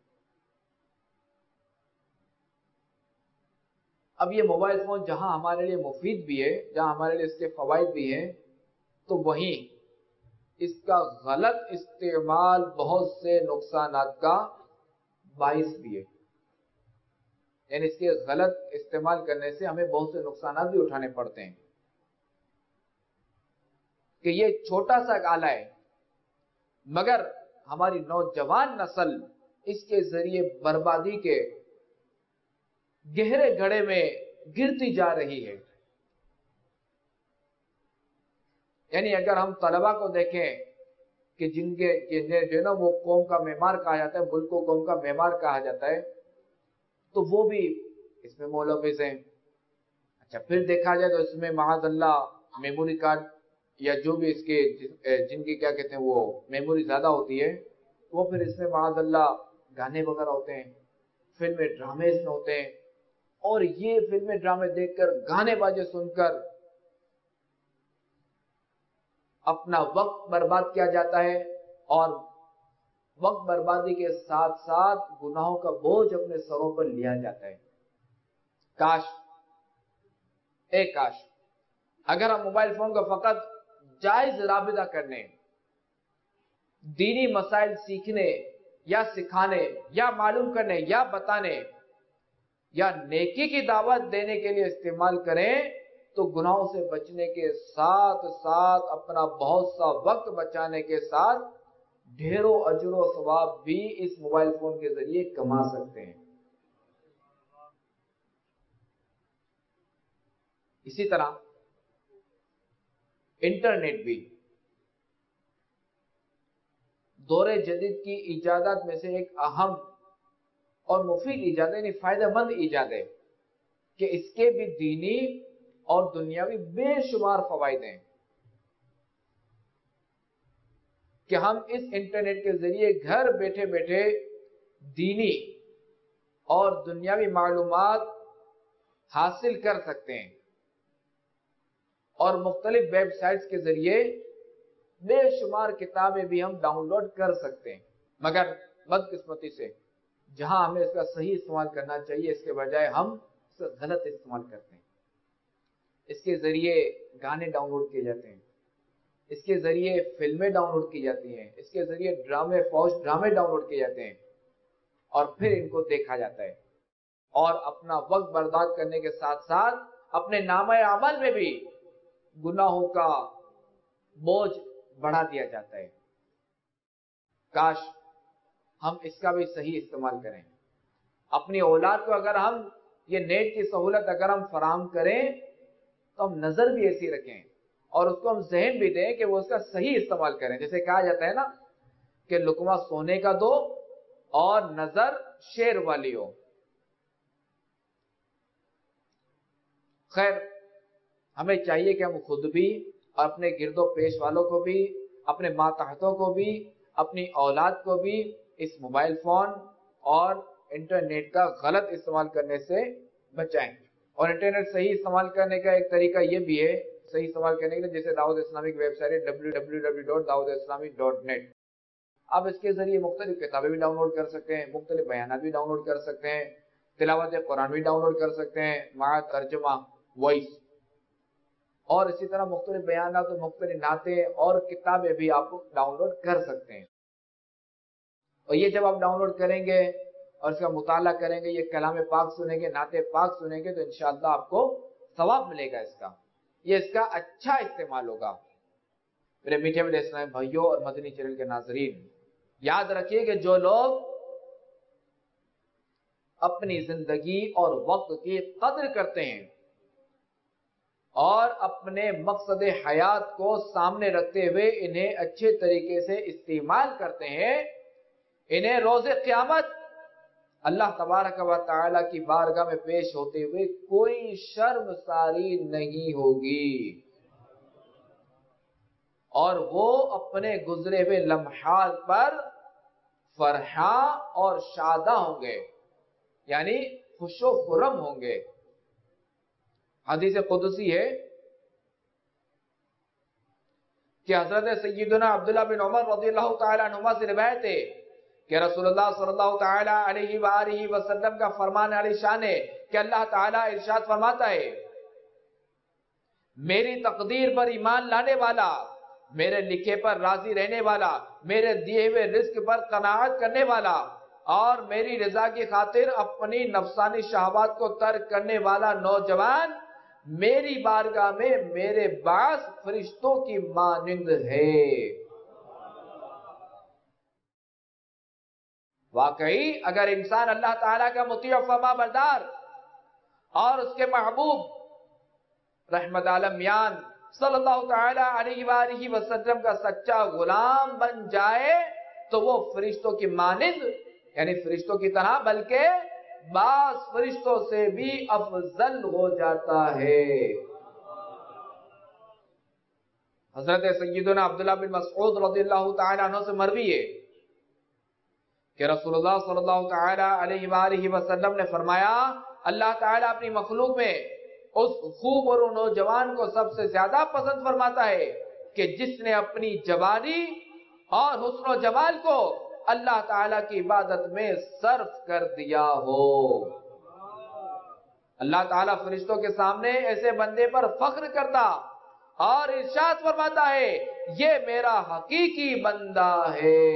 اب یہ موبائل فون جہاں ہمارے لیے مفید بھی ہے، جہاں ہمارے لیے اس کے فوائد بھی ہیں، تو وہیں اس کا غلط استعمال بہت سے نقصانات کا باعث بھی ہے. یعنی اس کے غلط استعمال کرنے سے ہمیں بہت سے نقصانات بھی اٹھانے پڑتے ہیں. کہ یہ چھوٹا سا آلہ ہے، مگر ہماری نوجوان نسل اس کے ذریعے بربادی کے گہرے گڑھے میں گرتی جا رہی ہے. یعنی اگر ہم طلبہ کو دیکھیں کہ جن جو نا وہ قوم کا معمار کہا جاتا ہے، ملک کو قوم کا معمار کہا جاتا ہے، تو وہ بھی اس میں ملوث ہیں. اچھا، پھر دیکھا جائے تو اس میں معاذ اللہ میموری کارڈ یا جو بھی اس کے جن کی کیا کہتے ہیں وہ میموری زیادہ ہوتی ہے، وہ پھر اس میں معاذ اللہ گانے وغیرہ ہوتے ہیں، فلمیں ڈرامے اس میں ہوتے ہیں، اور یہ فلمیں ڈرامے دیکھ کر گانے باجے سن کر اپنا وقت برباد کیا جاتا ہے، اور وقت بربادی کے ساتھ ساتھ گناہوں کا بوجھ اپنے سروں پر لیا جاتا ہے. کاش اگر ہم موبائل فون کا فقط جائز رابطہ کرنے، دینی مسائل سیکھنے یا سکھانے یا معلوم کرنے یا بتانے یا نیکی کی دعوت دینے کے لیے استعمال کریں، تو گناہوں سے بچنے کے ساتھ ساتھ اپنا بہت سا وقت بچانے کے ساتھ ڈھیروں اجر و ثواب بھی اس موبائل فون کے ذریعے کما سکتے ہیں. اسی طرح انٹرنیٹ بھی دور جدید کی ایجادات میں سے ایک اہم اور مفید ایجاد ہے، یعنی فائدہ مند ایجاد ہے، کہ اس کے بھی دینی اور دنیاوی بے شمار فوائد ہیں. کہ ہم اس انٹرنیٹ کے ذریعے گھر بیٹھے بیٹھے دینی اور دنیاوی معلومات حاصل کر سکتے ہیں، اور مختلف ویب سائٹس کے ذریعے بے شمار کتابیں بھی ہم ڈاؤن لوڈ کر سکتے ہیں. مگر بدقسمتی سے جہاں ہمیں اس کا صحیح استعمال کرنا چاہیے، اس کے بجائے ہم اس کا غلط استعمال کرتے ہیں. اس کے ذریعے گانے ڈاؤن لوڈ کیے جاتے ہیں، اس کے ذریعے فلمیں ڈاؤن لوڈ کی جاتی ہیں، اس کے ذریعے فوج ڈرامے ڈاؤن لوڈ کیے جاتے ہیں، اور پھر ان کو دیکھا جاتا ہے، اور اپنا وقت برباد کرنے کے ساتھ ساتھ اپنے نامہ عمل میں بھی گناہوں کا بوجھ بڑھا دیا جاتا ہے. کاش ہم اس کا بھی صحیح استعمال کریں. اپنی اولاد کو اگر ہم یہ نیٹ کی سہولت اگر ہم فراہم کریں تو ہم نظر بھی ایسی رکھیں، اور اس کو ہم ذہن بھی دیں کہ وہ اس کا صحیح استعمال کریں. جیسے کہا جاتا ہے نا کہ لقمہ سونے کا دو اور نظر شیر والی ہو. خیر، ہمیں چاہیے کہ ہم خود بھی اور اپنے گرد و پیش والوں کو بھی، اپنے ماتحتوں کو بھی، اپنی اولاد کو بھی اس موبائل فون اور انٹرنیٹ کا غلط استعمال کرنے سے بچائیں. اور انٹرنیٹ صحیح استعمال کرنے کا ایک طریقہ یہ بھی ہے، صحیح استعمال کرنے کے لیے، جیسے دعوت اسلامی کی ویب سائٹ ہے www.dawatislami.net. آپ اس کے ذریعے مختلف کتابیں بھی ڈاؤن لوڈ کر سکتے ہیں، مختلف بیانات بھی ڈاؤن لوڈ کر سکتے ہیں، تلاوت قرآن بھی ڈاؤن لوڈ کر سکتے ہیں مع ترجمہ وائس، اور اسی طرح مختلف بیانات اور مختلف نعتیں اور کتابیں بھی آپ ڈاؤن لوڈ کر سکتے ہیں. اور یہ جب آپ ڈاؤن لوڈ کریں گے اور اس کا مطالعہ کریں گے، یہ کلام پاک سنیں گے، نعت پاک سنیں گے، تو انشاءاللہ آپ کو ثواب ملے گا. یہ اس کا اچھا استعمال ہوگا. میرے میٹھے میٹھے اسلام بھائیوں اور مدنی چینل کے ناظرین، یاد رکھیے کہ جو لوگ اپنی زندگی اور وقت کی قدر کرتے ہیں اور اپنے مقصد حیات کو سامنے رکھتے ہوئے انہیں اچھے طریقے سے استعمال کرتے ہیں، انہیں روز قیامت اللہ تبارک و تعالی کی بارگاہ میں پیش ہوتے ہوئے کوئی شرم ساری نہیں ہوگی، اور وہ اپنے گزرے ہوئے لمحات پر فرحاں اور شاداں ہوں گے، یعنی خوش و خرم ہوں گے. حدیث قدسی ہے کہ حضرت سیدنا عبداللہ بن عمر رضی اللہ تعالیٰ عنہما سے روایت ہے کہ رسول اللہ صلی اللہ تعالیٰ علیہ وآلہ وسلم کا فرمان علی شان ہے کہ اللہ تعالیٰ ارشاد فرماتا ہے میری تقدیر پر ایمان لانے والا، میرے لکھے پر راضی رہنے والا، میرے دیے ہوئے رزق پر قناعت کرنے والا اور میری رضا کی خاطر اپنی نفسانی شہوات کو ترک کرنے والا نوجوان میری بارگاہ میں میرے باعث فرشتوں کی مانند ہے۔ واقعی اگر انسان اللہ تعالیٰ کا مطیع و فرما بردار اور اس کے محبوب رحمت عالمیان صلی اللہ تعالیٰ علیہ وآلہ وسلم کا سچا غلام بن جائے تو وہ فرشتوں کی مانند یعنی فرشتوں کی طرح بلکہ بعض فرشتوں سے بھی افضل ہو جاتا ہے۔ حضرت سیدنا عبداللہ بن مسعود رضی اللہ تعالیٰ عنہ سے مروی ہے کہ رسول اللہ صلی اللہ تعالیٰ علیہ وآلہ وسلم نے فرمایا اللہ تعالیٰ اپنی مخلوق میں اس خوب اور نوجوان کو سب سے زیادہ پسند فرماتا ہے کہ جس نے اپنی جوانی اور حسن و جمال کو اللہ تعالیٰ کی عبادت میں صرف کر دیا ہو۔ اللہ تعالیٰ فرشتوں کے سامنے ایسے بندے پر فخر کرتا اور ارشاد فرماتا ہے یہ میرا حقیقی بندہ ہے۔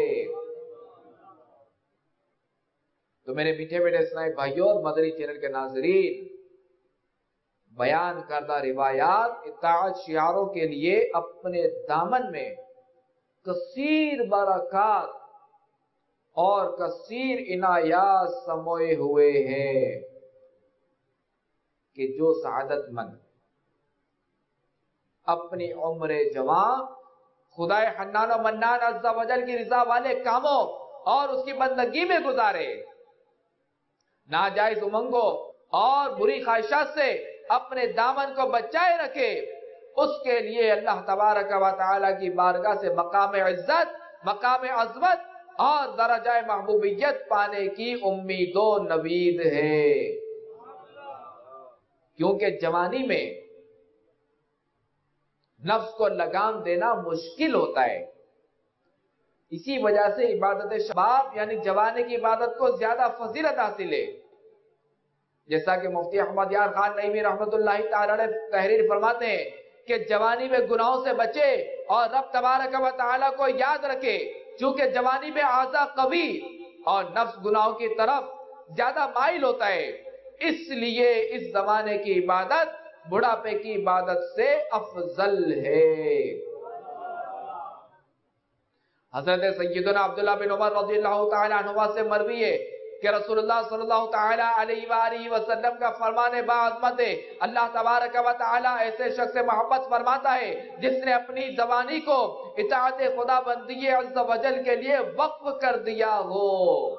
تو میرے میٹھے میٹھے اسلامی بھائیوں اور مدنی چینل کے ناظرین، بیان کردہ روایات اطاعت شعاروں کے لیے اپنے دامن میں کثیر برکات اور کثیر عنایات سموئے ہوئے ہیں کہ جو سعادت مند اپنی عمر جوان خدائے حنان و منان عز و جل کی رضا والے کاموں اور اس کی بندگی میں گزارے، ناجائز امنگوں اور بری خواہشات سے اپنے دامن کو بچائے رکھے، اس کے لیے اللہ تبارک و تعالی کی بارگاہ سے مقام عزت، مقام عظمت اور درجہ محبوبیت پانے کی امید و نوید ہے۔ کیونکہ جوانی میں نفس کو لگام دینا مشکل ہوتا ہے، اسی وجہ سے عبادت شباب یعنی جوانی کی عبادت کو زیادہ فضیلت حاصل ہے۔ جیسا کہ مفتی احمد یار خان نعیمی رحمت اللہ تعالی علیہ تحریر فرماتے ہیں کہ جوانی میں گناہوں سے بچے اور رب تبارک و تعالی کو یاد رکھے، چونکہ جوانی میں اعضاء قوی اور نفس گناہوں کی طرف زیادہ مائل ہوتا ہے، اس لیے اس زمانے کی عبادت بڑھاپے کی عبادت سے افضل ہے۔ حضرت سیدنا عبداللہ بن عمر رضی اللہ تعالی عنہ سے مروی ہے کہ رسول اللہ صلی اللہ تعالی علیہ وآلہ وسلم کا فرمان باعظمت ہے اللہ تبارک و تعالی ایسے شخص سے محبت فرماتا ہے جس نے اپنی زبانی کو اطاعت خدا بندی عز و جل کے لیے وقف کر دیا ہو۔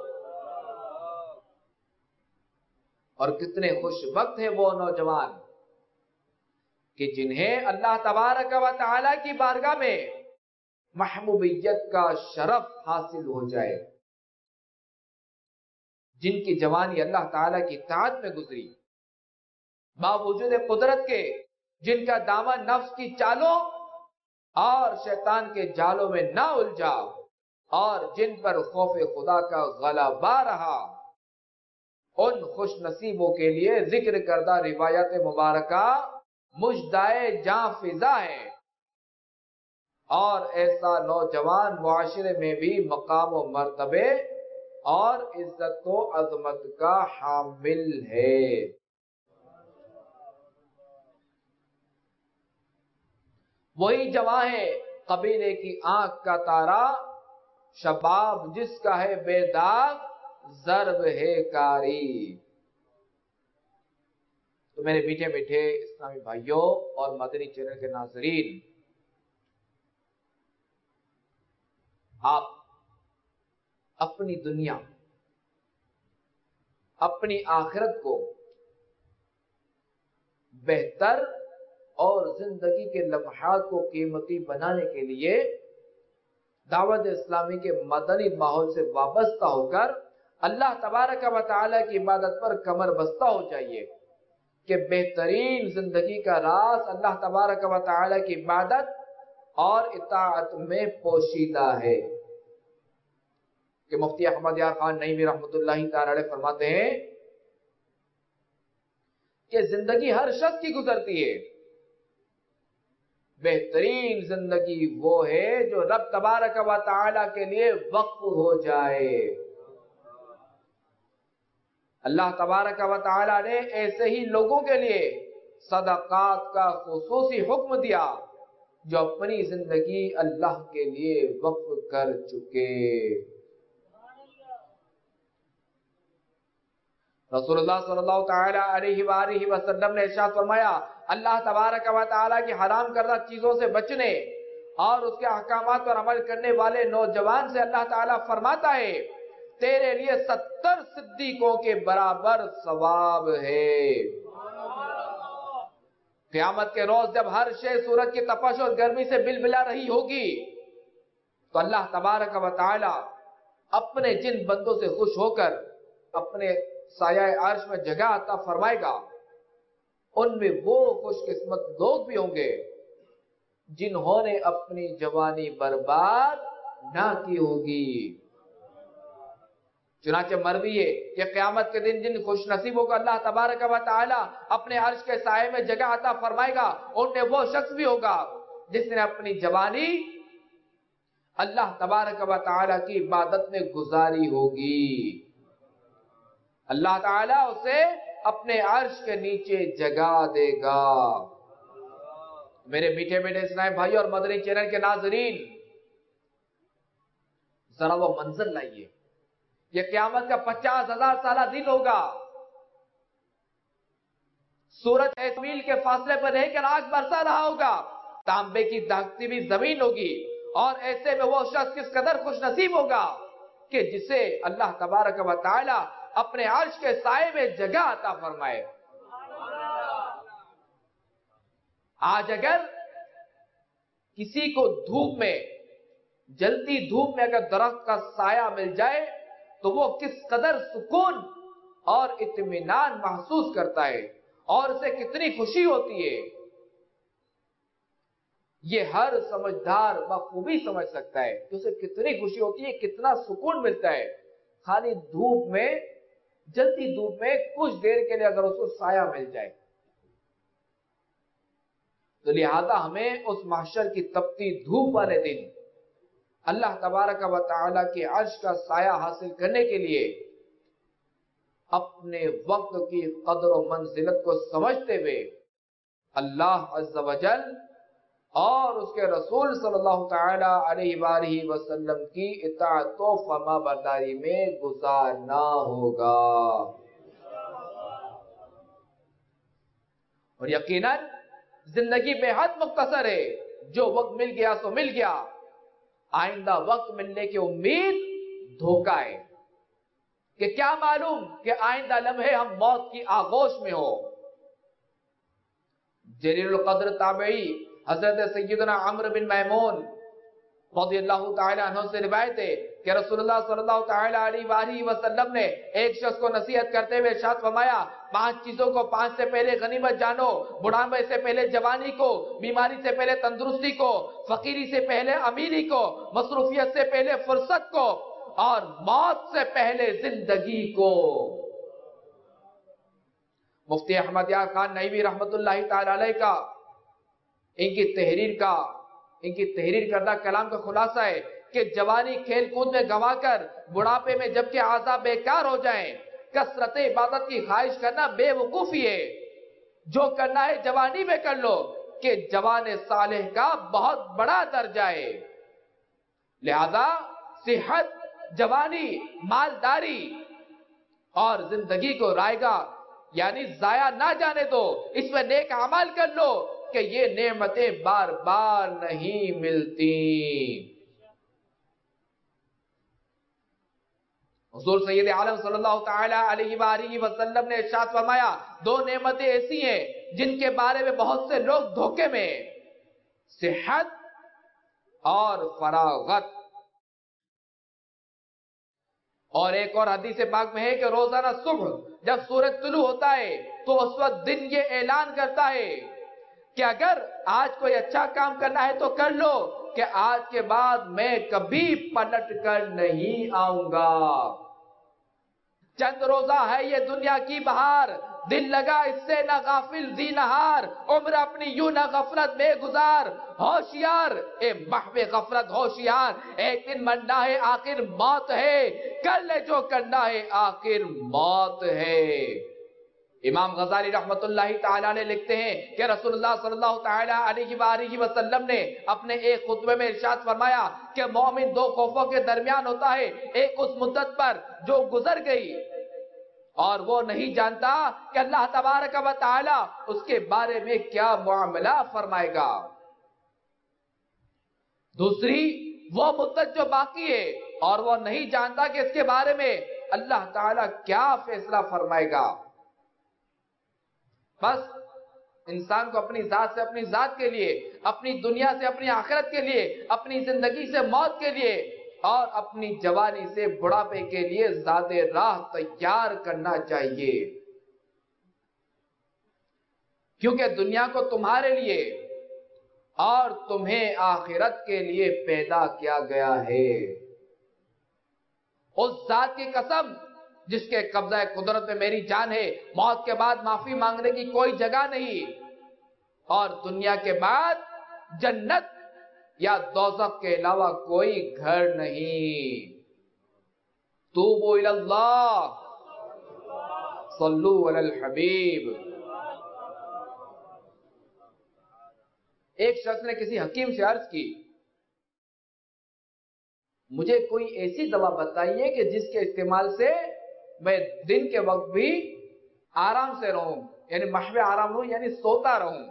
اور کتنے خوش بخت ہیں وہ نوجوان کہ جنہیں اللہ تبارک و تعالی کی بارگاہ میں محبوبیت کا شرف حاصل ہو جائے، جن کی جوانی اللہ تعالیٰ کی اطاعت میں گزری، باوجود قدرت کے جن کا دامن نفس کی چالوں اور شیطان کے جالوں میں نہ الجھا اور جن پر خوف خدا کا غلبہ رہا، ان خوش نصیبوں کے لیے ذکر کردہ روایت مبارکہ مژدائے جاں فضا ہے، اور ایسا نوجوان معاشرے میں بھی مقام و مرتبے اور عزت و عظمت کا حامل ہے۔ وہی جواں ہے قبیلے کی آنکھ کا تارا، شباب جس کا ہے بے داغ ضرب ہے کاری۔ تو میرے میٹھے میٹھے اسلامی بھائیوں اور مدنی چینل کے ناظرین، آپ اپنی دنیا، اپنی آخرت کو بہتر اور زندگی کے لمحات کو قیمتی بنانے کے لیے دعوت اسلامی کے مدنی ماحول سے وابستہ ہو کر اللہ تبارک و تعالی کی عبادت پر کمر بستہ ہو جائیے کہ بہترین زندگی کا راز اللہ تبارک و تعالی کی عبادت اور اطاعت میں پوشیدہ ہے کہ مفتی احمد یار خان نعیمی رحمۃ اللہ تعالی علیہ فرماتے ہیں کہ زندگی ہر شخص کی گزرتی ہے، بہترین زندگی وہ ہے جو رب تبارک و تعالی کے لیے وقف ہو جائے۔ اللہ تبارک و تعالی نے ایسے ہی لوگوں کے لیے صدقات کا خصوصی حکم دیا جو اپنی زندگی اللہ کے لیے وقف کر چکے۔ رسول اللہ صلی اللہ تعالی علیہ وآلہ وسلم نے ارشاد فرمایا، اللہ تبارک و تعالی کی حرام کردہ چیزوں سے بچنے اور اس کے احکامات پر عمل کرنے والے نوجوان سے اللہ تعالی فرماتا ہے تیرے لیے 70 صدیقوں کے برابر ثواب ہے۔ قیامت کے روز جب ہر شے سورج کی تپش اور گرمی سے بلبلا رہی ہوگی تو اللہ تبارک و تعالی اپنے جن بندوں سے خوش ہو کر اپنے سایہ عرش میں جگہ عطا فرمائے گا، ان میں وہ خوش قسمت لوگ بھی ہوں گے جنہوں نے اپنی جوانی برباد نہ کی ہوگی۔ چنانچہ مروی ہے کہ قیامت کے دن جن خوش نصیبوں کو اللہ تبارک و تعالی اپنے عرش کے سائے میں جگہ عطا فرمائے گا، ان میں وہ شخص بھی ہوگا جس نے اپنی جوانی اللہ تبارک و تعالی کی عبادت میں گزاری ہوگی۔ اللہ تعالیٰ اسے اپنے عرش کے نیچے جگہ دے گا۔ میرے میٹھے میٹھے اسلام بھائی اور مدنی چینل کے ناظرین، ذرا وہ منظر لائیے، یہ قیامت کا 50,000 سالہ دن ہوگا۔ سورج 1 میل کے فاصلے پر رہ کر آگ برسا رہا ہوگا، تانبے کی داغتی ہوئی زمین ہوگی، اور ایسے میں وہ شخص کس قدر خوش نصیب ہوگا کہ جسے اللہ تبارک و تعالی اپنے عرش کے سائے میں جگہ عطا فرمائے۔ آج اگر کسی کو دھوپ میں، جلتی دھوپ میں اگر درخت کا سایہ مل جائے تو وہ کس قدر سکون اور اطمینان محسوس کرتا ہے اور اسے کتنی خوشی ہوتی ہے، یہ ہر سمجھدار بخوبی سمجھ سکتا ہے کہ اسے کتنی خوشی ہوتی ہے، کتنا سکون ملتا ہے خالی دھوپ میں، جلتی دھوپ میں کچھ دیر کے لیے اگر اس کو سایہ مل جائے۔ تو لہذا ہمیں اس محشر کی تپتی دھوپ والے دن اللہ تبارک و تعالی کے عرش کا سایہ حاصل کرنے کے لیے اپنے وقت کی قدر و منزلت کو سمجھتے ہوئے اللہ عز و جل اور اس کے رسول صلی اللہ تعالی علیہ وآلہ وسلم کی اطاعت و فرما برداری میں گزارنا ہوگا۔ اور یقیناً زندگی بے حد مختصر ہے، جو وقت مل گیا سو مل گیا، آئندہ وقت ملنے کی امید دھوکہ ہے کہ کیا معلوم کہ آئندہ لمحے ہم موت کی آغوش میں ہو۔ جلیل القدر تابعی حضرت سیدنا عمرو بن میمون رضی اللہ تعالی عنہ سے روایت ہے کہ رسول اللہ صلی اللہ تعالی علیہ وآلہ وسلم نے ایک شخص کو نصیحت کرتے ہوئے ارشاد فرمایا، 5 چیزوں کو 5 سے پہلے غنیمت جانو، بڑھاپے سے پہلے جوانی کو، بیماری سے پہلے تندرستی کو، فقیری سے پہلے امیری کو، مصروفیت سے پہلے فرصت کو، اور موت سے پہلے زندگی کو۔ مفتی احمد یار خان نعیمی رحمت اللہ تعالی علیہ کا ان کی تحریر کردہ کلام کا خلاصہ ہے کہ جوانی کھیل کود میں گنوا کر بڑھاپے میں جبکہ اعضاء بیکار ہو جائیں، کثرت عبادت کی خواہش کرنا بے وقوفی ہے۔ جو کرنا ہے جوانی میں کر لو کہ جوان صالح کا بہت بڑا درجہ ہے۔ لہذا صحت، جوانی، مالداری اور زندگی کو رائے گا یعنی ضائع نہ جانے دو، اس میں نیک اعمال کر لو کہ یہ نعمتیں بار بار نہیں ملتی۔ حضور سید عالم صلی اللہ تعالی علیہ وآلہ وسلم نے ارشاد فرمایا، 2 نعمتیں ایسی ہیں جن کے بارے میں بہت سے لوگ دھوکے میں، صحت اور فراغت۔ اور ایک اور حدیث پاک میں ہے کہ روزانہ صبح جب سورج طلوع ہوتا ہے تو اس وقت دن یہ اعلان کرتا ہے کہ اگر آج کوئی اچھا کام کرنا ہے تو کر لو، کہ آج کے بعد میں کبھی پلٹ کر نہیں آؤں گا۔ چند روزہ ہے یہ دنیا کی بہار، دل لگا اس سے نہ غافل ذی نہار، عمر اپنی یوں نہ غفلت میں گزار، ہوشیار اے محو غفلت ہوشیار، ایک دن مرنا ہے آخر موت ہے، کر لے جو کرنا ہے آخر موت ہے۔ امام غزالی رحمت اللہ تعالی علیہ لکھتے ہیں کہ رسول اللہ صلی اللہ تعالی علیہ وآلہ وسلم نے اپنے ایک خطبے میں ارشاد فرمایا کہ مومن دو خوفوں کے درمیان ہوتا ہے، ایک اس مدت پر جو گزر گئی اور وہ نہیں جانتا کہ اللہ تبارک و تعالی اس کے بارے میں کیا معاملہ فرمائے گا، دوسری وہ مدت جو باقی ہے اور وہ نہیں جانتا کہ اس کے بارے میں اللہ تعالی کیا فیصلہ فرمائے گا۔ بس انسان کو اپنی ذات سے اپنی ذات کے لیے، اپنی دنیا سے اپنی آخرت کے لیے، اپنی زندگی سے موت کے لیے اور اپنی جوانی سے بڑھاپے کے لیے زاد راہ تیار کرنا چاہیے، کیونکہ دنیا کو تمہارے لیے اور تمہیں آخرت کے لیے پیدا کیا گیا ہے۔ اس ذات کی قسم جس کے قبضہ قدرت میں میری جان ہے، موت کے بعد معافی مانگنے کی کوئی جگہ نہیں، اور دنیا کے بعد جنت یا دوزخ کے علاوہ کوئی گھر نہیں۔ توبوا الی اللہ، صلو علی الحبیب۔ ایک شخص نے کسی حکیم سے عرض کی، مجھے کوئی ایسی دوا بتائیے کہ جس کے استعمال سے میں دن کے وقت بھی آرام سے رہوں، یعنی محو آرام رہوں، یعنی سوتا رہوں۔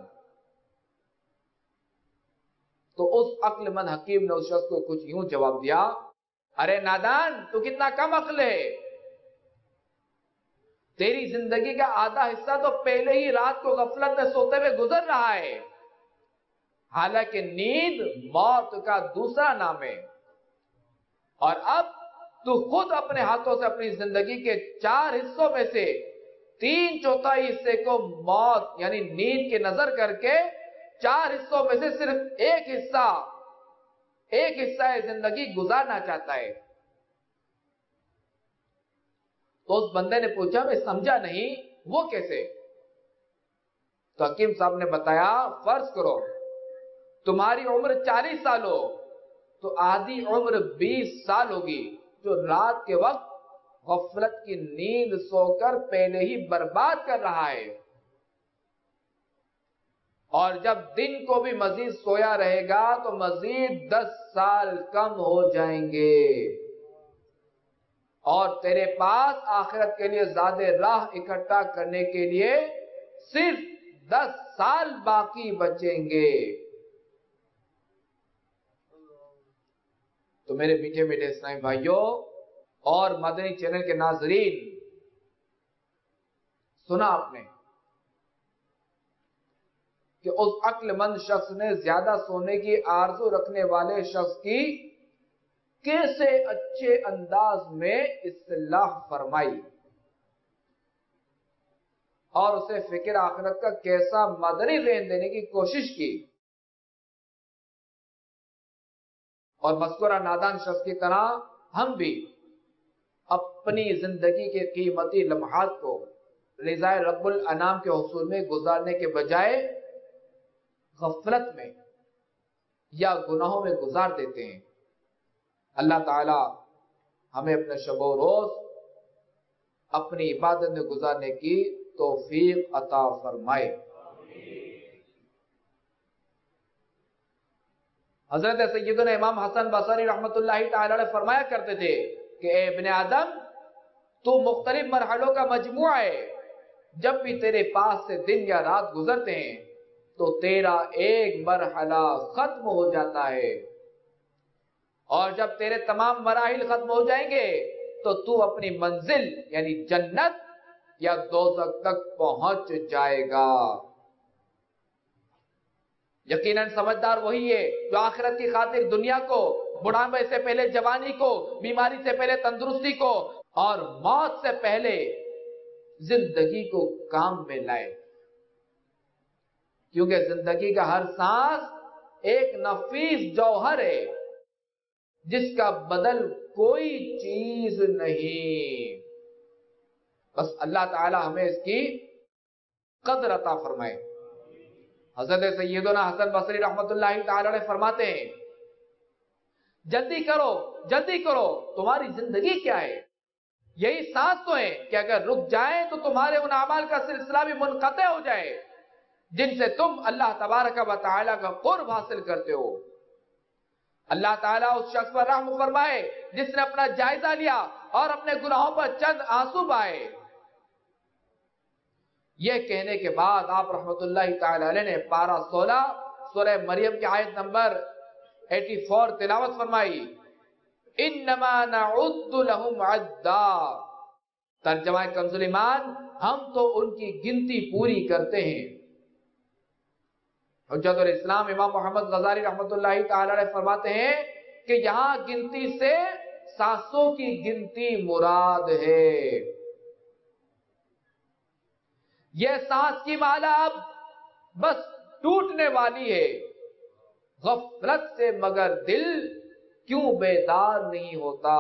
تو اس عقل مند حکیم نے اس شخص کو کچھ یوں جواب دیا، ارے نادان، تو کتنا کم عقل ہے، تیری زندگی کا آدھا حصہ تو پہلے ہی رات کو غفلت میں سوتے ہوئے گزر رہا ہے، حالانکہ نیند موت کا دوسرا نام ہے، اور اب تو خود اپنے ہاتھوں سے اپنی زندگی کے 4 حصوں میں سے 3/4 حصے کو موت یعنی نیند کی نظر کر کے 4 حصوں میں سے صرف ایک حصہ زندگی گزارنا چاہتا ہے۔ تو اس بندے نے پوچھا، میں سمجھا نہیں، وہ کیسے؟ تو حکیم صاحب نے بتایا، فرض کرو تمہاری عمر 40 سال ہو تو آدھی عمر 20 سال ہوگی جو رات کے وقت غفلت کی نیند سو کر پہلے ہی برباد کر رہا ہے، اور جب دن کو بھی مزید سویا رہے گا تو مزید 10 سال کم ہو جائیں گے، اور تیرے پاس آخرت کے لیے زاد راہ اکٹھا کرنے کے لیے صرف 10 سال باقی بچیں گے۔ تو میرے میٹھے میٹھے اسلامی بھائیوں اور مدنی چینل کے ناظرین، سنا آپ نے کہ اس عقل مند شخص نے زیادہ سونے کی آرزو رکھنے والے شخص کی کیسے اچھے انداز میں اصلاح فرمائی، اور اسے فکر آخرت کا کیسا مدنی ذہن دینے کی کوشش کی، اور مذکورہ نادان شخص کی طرح ہم بھی اپنی زندگی کے قیمتی لمحات کو رضا رب الانام کے حصول میں گزارنے کے بجائے غفلت میں یا گناہوں میں گزار دیتے ہیں۔ اللہ تعالی ہمیں اپنے شب و روز اپنی عبادت میں گزارنے کی توفیق عطا فرمائے۔ حضرت سیدنا امام حسن بصری رحمت اللہ تعالی علیہ فرمایا کرتے تھے کہ اے ابن آدم، تو مختلف مرحلوں کا مجموعہ ہے، جب بھی تیرے پاس سے دن یا رات گزرتے ہیں تو تیرا ایک مرحلہ ختم ہو جاتا ہے، اور جب تیرے تمام مراحل ختم ہو جائیں گے تو تو اپنی منزل یعنی جنت یا دوزخ تک پہنچ جائے گا۔ یقیناً سمجھدار وہی ہے جو آخرت کی خاطر دنیا کو، بڑھاپے سے پہلے جوانی کو، بیماری سے پہلے تندرستی کو اور موت سے پہلے زندگی کو کام میں لائے۔ کیونکہ زندگی کا ہر سانس ایک نفیس جوہر ہے جس کا بدل کوئی چیز نہیں. بس اللہ تعالی ہمیں اس کی قدر عطا فرمائے. حضرت سیدنا حسن بصری رحمت اللہ تعالی علیہ فرماتے ہیں جلدی کرو جلدی کرو، تمہاری زندگی کیا ہے؟ یہی سانس تو ہے کہ اگر رک جائیں تو تمہارے ان اعمال کا سلسلہ بھی منقطع ہو جائے جن سے تم اللہ تبارک و تعالی کا قرب حاصل کرتے ہو. اللہ تعالیٰ اس شخص پر رحم فرمائے جس نے اپنا جائزہ لیا اور اپنے گناہوں پر چند آنسو بہائے. یہ کہنے کے بعد آپ رحمت اللہ تعالی علیہ نے پارہ 16 سورہ مریم کی آیت نمبر 84 تلاوت فرمائی. انما نعد لهم عدا، ترجمہ کنز ایمان، ہم تو ان کی گنتی پوری کرتے ہیں. حجت الاسلام امام محمد غزالی رحمت اللہ تعالی علیہ فرماتے ہیں کہ یہاں گنتی سے سانسوں کی گنتی مراد ہے. یہ سانس کی مالا اب بس ٹوٹنے والی ہے، غفلت سے مگر دل کیوں بیدار نہیں ہوتا.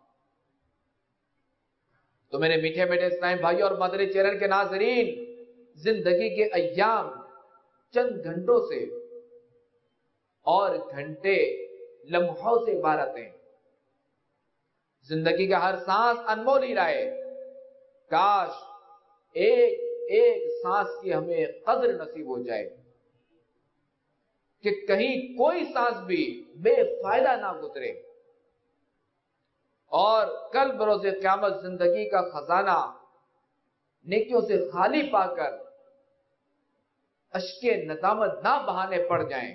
تو میرے میٹھے میٹھے اسلام بھائیوں اور مدنی چینل کے ناظرین، زندگی کے ایام چند گھنٹوں سے اور گھنٹے لمحوں سے عبارت ہیں. زندگی کا ہر سانس انمول ہی رہے. کاش ایک ایک سانس کی ہمیں قدر نصیب ہو جائے کہ کہیں کوئی سانس بھی بے فائدہ نہ گزرے، اور کل بروز قیامت زندگی کا خزانہ نیکیوں سے خالی پا کر اشک ندامت نہ بہانے پڑ جائیں.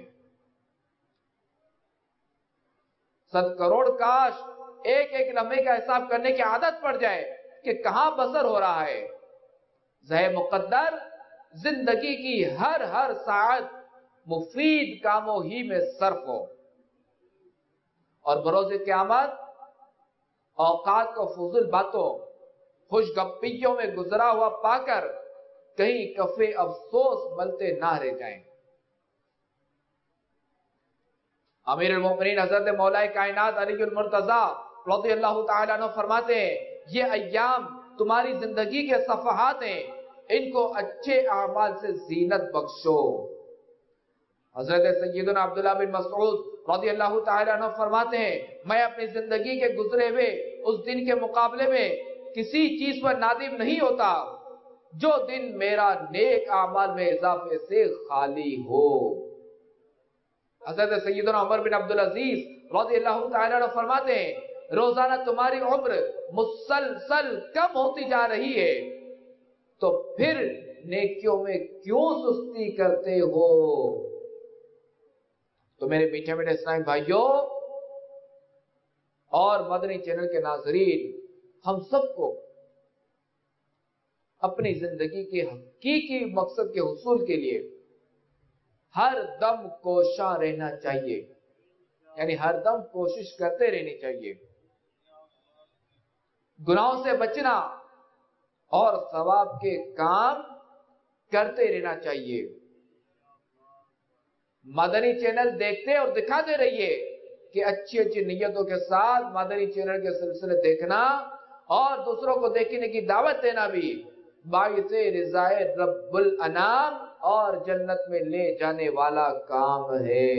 100 کروڑ کاش ایک ایک لمحے کا حساب کرنے کی عادت پڑ جائے کہ کہاں بسر ہو رہا ہے. زہ مقدر زندگی کی ہر ساعت مفید کاموں ہی میں صرف ہو، اور بروز قیامت اوقات کو فضول باتوں خوش گپیوں میں گزرا ہوا پا کر کہیں کفے افسوس ملتے نہ رہ جائیں. امیر المومنین حضرت مولا کائنات علی المرتضیٰ رضی اللہ تعالی عنہ فرماتے ہیں یہ ایام تمہاری زندگی کے صفحات ہیں، ان کو اچھے اعمال سے زینت بخشو. حضرت سیدنا عبداللہ بن مسعود رضی اللہ تعالی عنہ فرماتے ہیں میں اپنی زندگی کے گزرے ہوئے اس دن کے مقابلے میں کسی چیز پر نادم نہیں ہوتا جو دن میرا نیک اعمال میں اضافے سے خالی ہو. حضرت سیدنا عمر بن عبدالعزیز رضی اللہ تعالی عنہ فرماتے ہیں روزانہ تمہاری عمر مسلسل کم ہوتی جا رہی ہے، تو پھر نیکیوں میں کیوں سستی کرتے ہو. تو میرے میٹھے میٹھے اسلام بھائیوں اور مدنی چینل کے ناظرین، ہم سب کو اپنی زندگی کے حقیقی مقصد کے حصول کے لیے ہر دم کوشاں رہنا چاہیے، یعنی ہر دم کوشش کرتے رہنی چاہیے. گناہوں سے بچنا اور ثواب کے کام کرتے رہنا چاہیے. مدنی چینل دیکھتے اور دکھاتے رہیے کہ اچھی اچھی نیتوں کے ساتھ مدنی چینل کے سلسلے دیکھنا اور دوسروں کو دیکھنے کی دعوت دینا بھی باعث رضائے رب الانام اور جنت میں لے جانے والا کام ہے.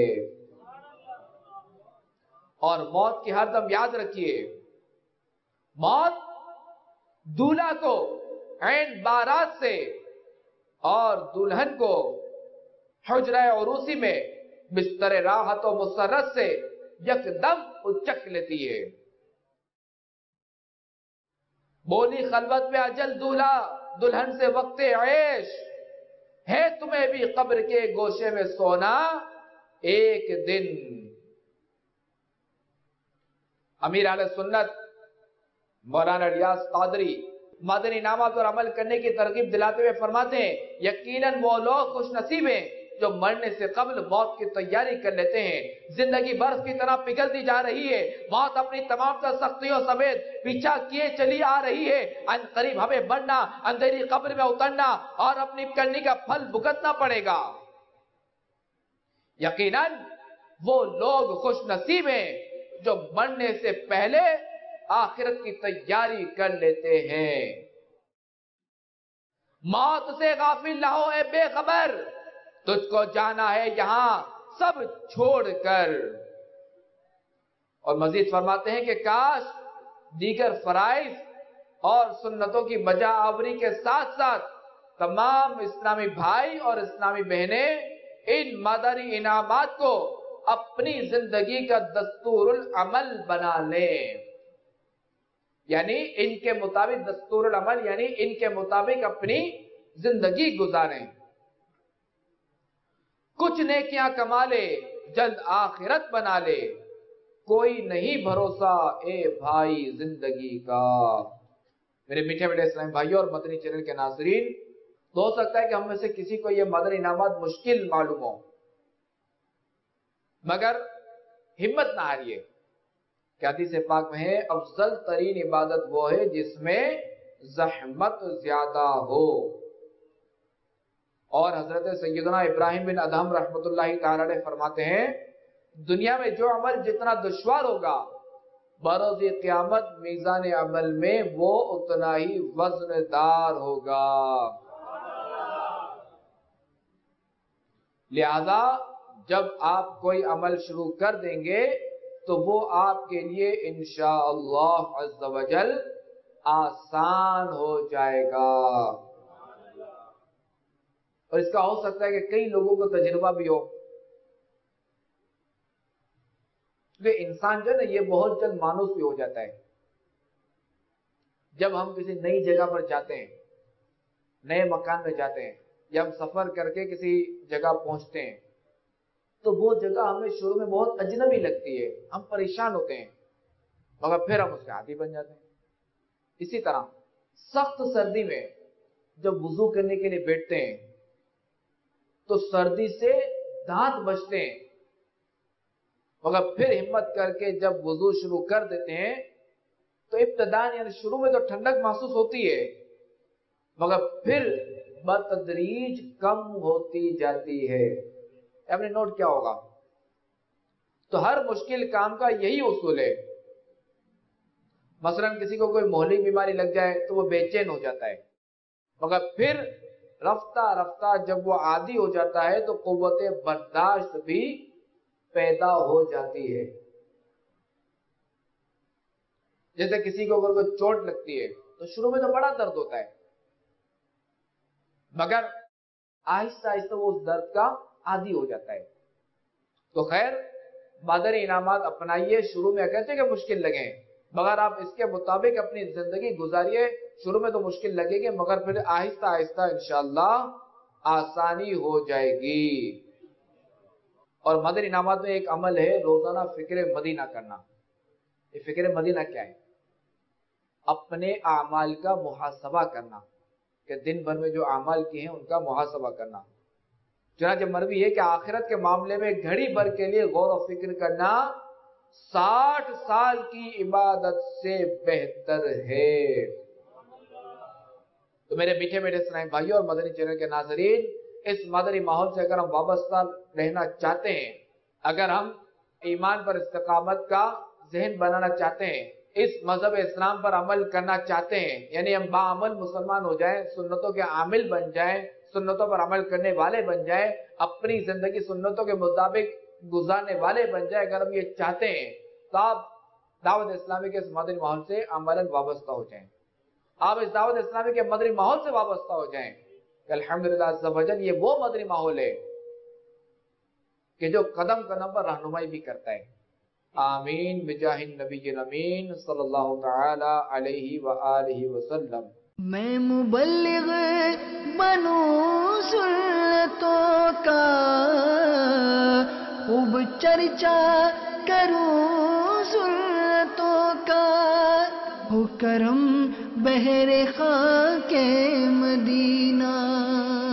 اور موت کی ہر دم یاد رکھیے، موت دولہا کو عین بارات سے اور دلہن کو حجرہ عروسی میں بستر راحت و مسرت سے یکدم اچک لیتی ہے. بولی خلوت میں اجل دولہا دلہن سے وقت عیش ہے، تمہیں بھی قبر کے گوشے میں سونا ایک دن. امیر اہل سنت مولانا ریاض قادری مدنی انعامات پر عمل کرنے کی ترغیب دلاتے ہوئے فرماتے ہیں یقیناً وہ لوگ خوش نصیب ہیں جو مرنے سے قبل موت کی تیاری کر لیتے ہیں. زندگی برف کی طرح پگھلتی جا رہی ہے، موت اپنی تمام تر سختیوں سمیت پیچھا کیے چلی آ رہی ہے. ان قریب ہمیں بڑھنا، اندھیری قبر میں اترنا اور اپنی کرنی کا پھل بھگتنا پڑے گا. یقیناً وہ لوگ خوش نصیب ہیں جو مرنے سے پہلے آخرت کی تیاری کر لیتے ہیں۔ موت سے غافل نہ ہو اے بے خبر، تجھ کو جانا ہے یہاں سب چھوڑ کر۔ اور مزید فرماتے ہیں کہ کاش دیگر فرائض اور سنتوں کی بجا آوری کے ساتھ ساتھ تمام اسلامی بھائی اور اسلامی بہنیں ان مدنی انعامات کو اپنی زندگی کا دستور العمل بنا لیں، یعنی ان کے مطابق دستور العمل، یعنی ان کے مطابق اپنی زندگی گزاریں۔ کچھ نیکیاں کما لے جلد آخرت بنا لے، کوئی نہیں بھروسہ اے بھائی زندگی کا۔ میرے میٹھے میٹھے اسلامی بھائیوں اور مدنی چینل کے ناظرین، تو ہو سکتا ہے کہ ہم میں سے کسی کو یہ مدنی انعامات مشکل معلوم ہو، مگر ہمت نہ ہاریے کہ حدیث پاک میں ہے افضل ترین عبادت وہ ہے جس میں زحمت زیادہ ہو۔ اور حضرت سیدنا ابراہیم بن ادہم رحمت اللہ تعالی علیہ فرماتے ہیں دنیا میں جو عمل جتنا دشوار ہوگا بروز قیامت میزان عمل میں وہ اتنا ہی وزن دار ہوگا۔ لہذا جب آپ کوئی عمل شروع کر دیں گے تو وہ آپ کے لیے انشاءاللہ عز و جل آسان ہو جائے گا۔ اور اس کا ہو سکتا ہے کہ کئی لوگوں کو تجربہ بھی ہو کہ انسان جو ہے نا یہ بہت جلد مانوس بھی ہو جاتا ہے۔ جب ہم کسی نئی جگہ پر جاتے ہیں، نئے مکان میں جاتے ہیں، یا ہم سفر کر کے کسی جگہ پہنچتے ہیں تو وہ جگہ ہمیں شروع میں بہت اجنبی لگتی ہے، ہم پریشان ہوتے ہیں، مگر پھر ہم اس کے عادی بن جاتے ہیں۔ اسی طرح سخت سردی میں جب وضو کرنے کے لیے بیٹھتے ہیں تو سردی سے دانت بجتے ہیں، مگر پھر ہمت کر کے جب وضو شروع کر دیتے ہیں تو ابتداء یعنی شروع میں تو ٹھنڈک محسوس ہوتی ہے، مگر پھر بتدریج کم ہوتی جاتی ہے۔ آپ نے نوٹ کیا ہوگا؟ تو ہر مشکل کام کا یہی اصول ہے۔ مثلا کسی کو کوئی مہلک بیماری لگ جائے تو وہ بے چین ہو جاتا ہے، مگر پھر رفتہ رفتہ جب وہ عادی ہو جاتا ہے تو قوت برداشت بھی پیدا ہو جاتی ہے۔ جیسے کسی کو اگر کوئی چوٹ لگتی ہے تو شروع میں تو بڑا درد ہوتا ہے، مگر آہستہ آہستہ وہ اس درد کا عادی ہو جاتا ہے۔ تو خیر مدنی انعامات اپنائیے، شروع میں کہتے کہ مشکل لگیں، مگر آپ اس کے مطابق اپنی زندگی گزاریے۔ شروع میں تو مشکل لگے گی مگر پھر آہستہ آہستہ انشاءاللہ آسانی ہو جائے گی۔ اور مدنی انعامات میں ایک عمل ہے روزانہ فکر مدینہ کرنا۔ یہ فکر مدینہ کیا ہے؟ اپنے اعمال کا محاسبہ کرنا، کہ دن بھر میں جو اعمال کیے ہیں ان کا محاسبہ کرنا۔ چنانچہ مروی ہے کہ آخرت کے معاملے میں گھڑی بھر کے لیے غور و فکر کرنا 60 سال کی عبادت سے بہتر ہے۔ تو میرے میٹھے میٹھے اسلامی بھائیوں اور مدنی چینل کے ناظرین، اس مدنی ماحول سے اگر ہم وابستہ رہنا چاہتے ہیں، اگر ہم ایمان پر استقامت کا ذہن بنانا چاہتے ہیں، اس مذہب اسلام پر عمل کرنا چاہتے ہیں، یعنی ہم باعمل مسلمان ہو جائیں، سنتوں کے عامل بن جائیں، سنتوں پر عمل کرنے والے بن جائیں، اپنی زندگی سنتوں کے مطابق گزارنے والے بن جائیں، اگر ہم یہ چاہتے ہیں تو آپ دعوت اسلامی کے اس مدنی ماحول سے عملاً وابستہ ہو جائیں۔ آپ اس دعوت اسلامی کے مدنی ماحول سے وابستہ ہو جائیں کہ الحمدللہ عز و جل یہ وہ مدنی ماحول ہے کہ جو قدم قدم پر رہنمائی بھی کرتا ہے۔ آمین بجاہ النبی الامین صلی اللہ تعالی علیہ وآلہ وسلم۔ میں مبلغ بنوں سنتوں کا، خوب چرچا کروں سنتوں کا، ہو کرم بہر خاک مدینہ۔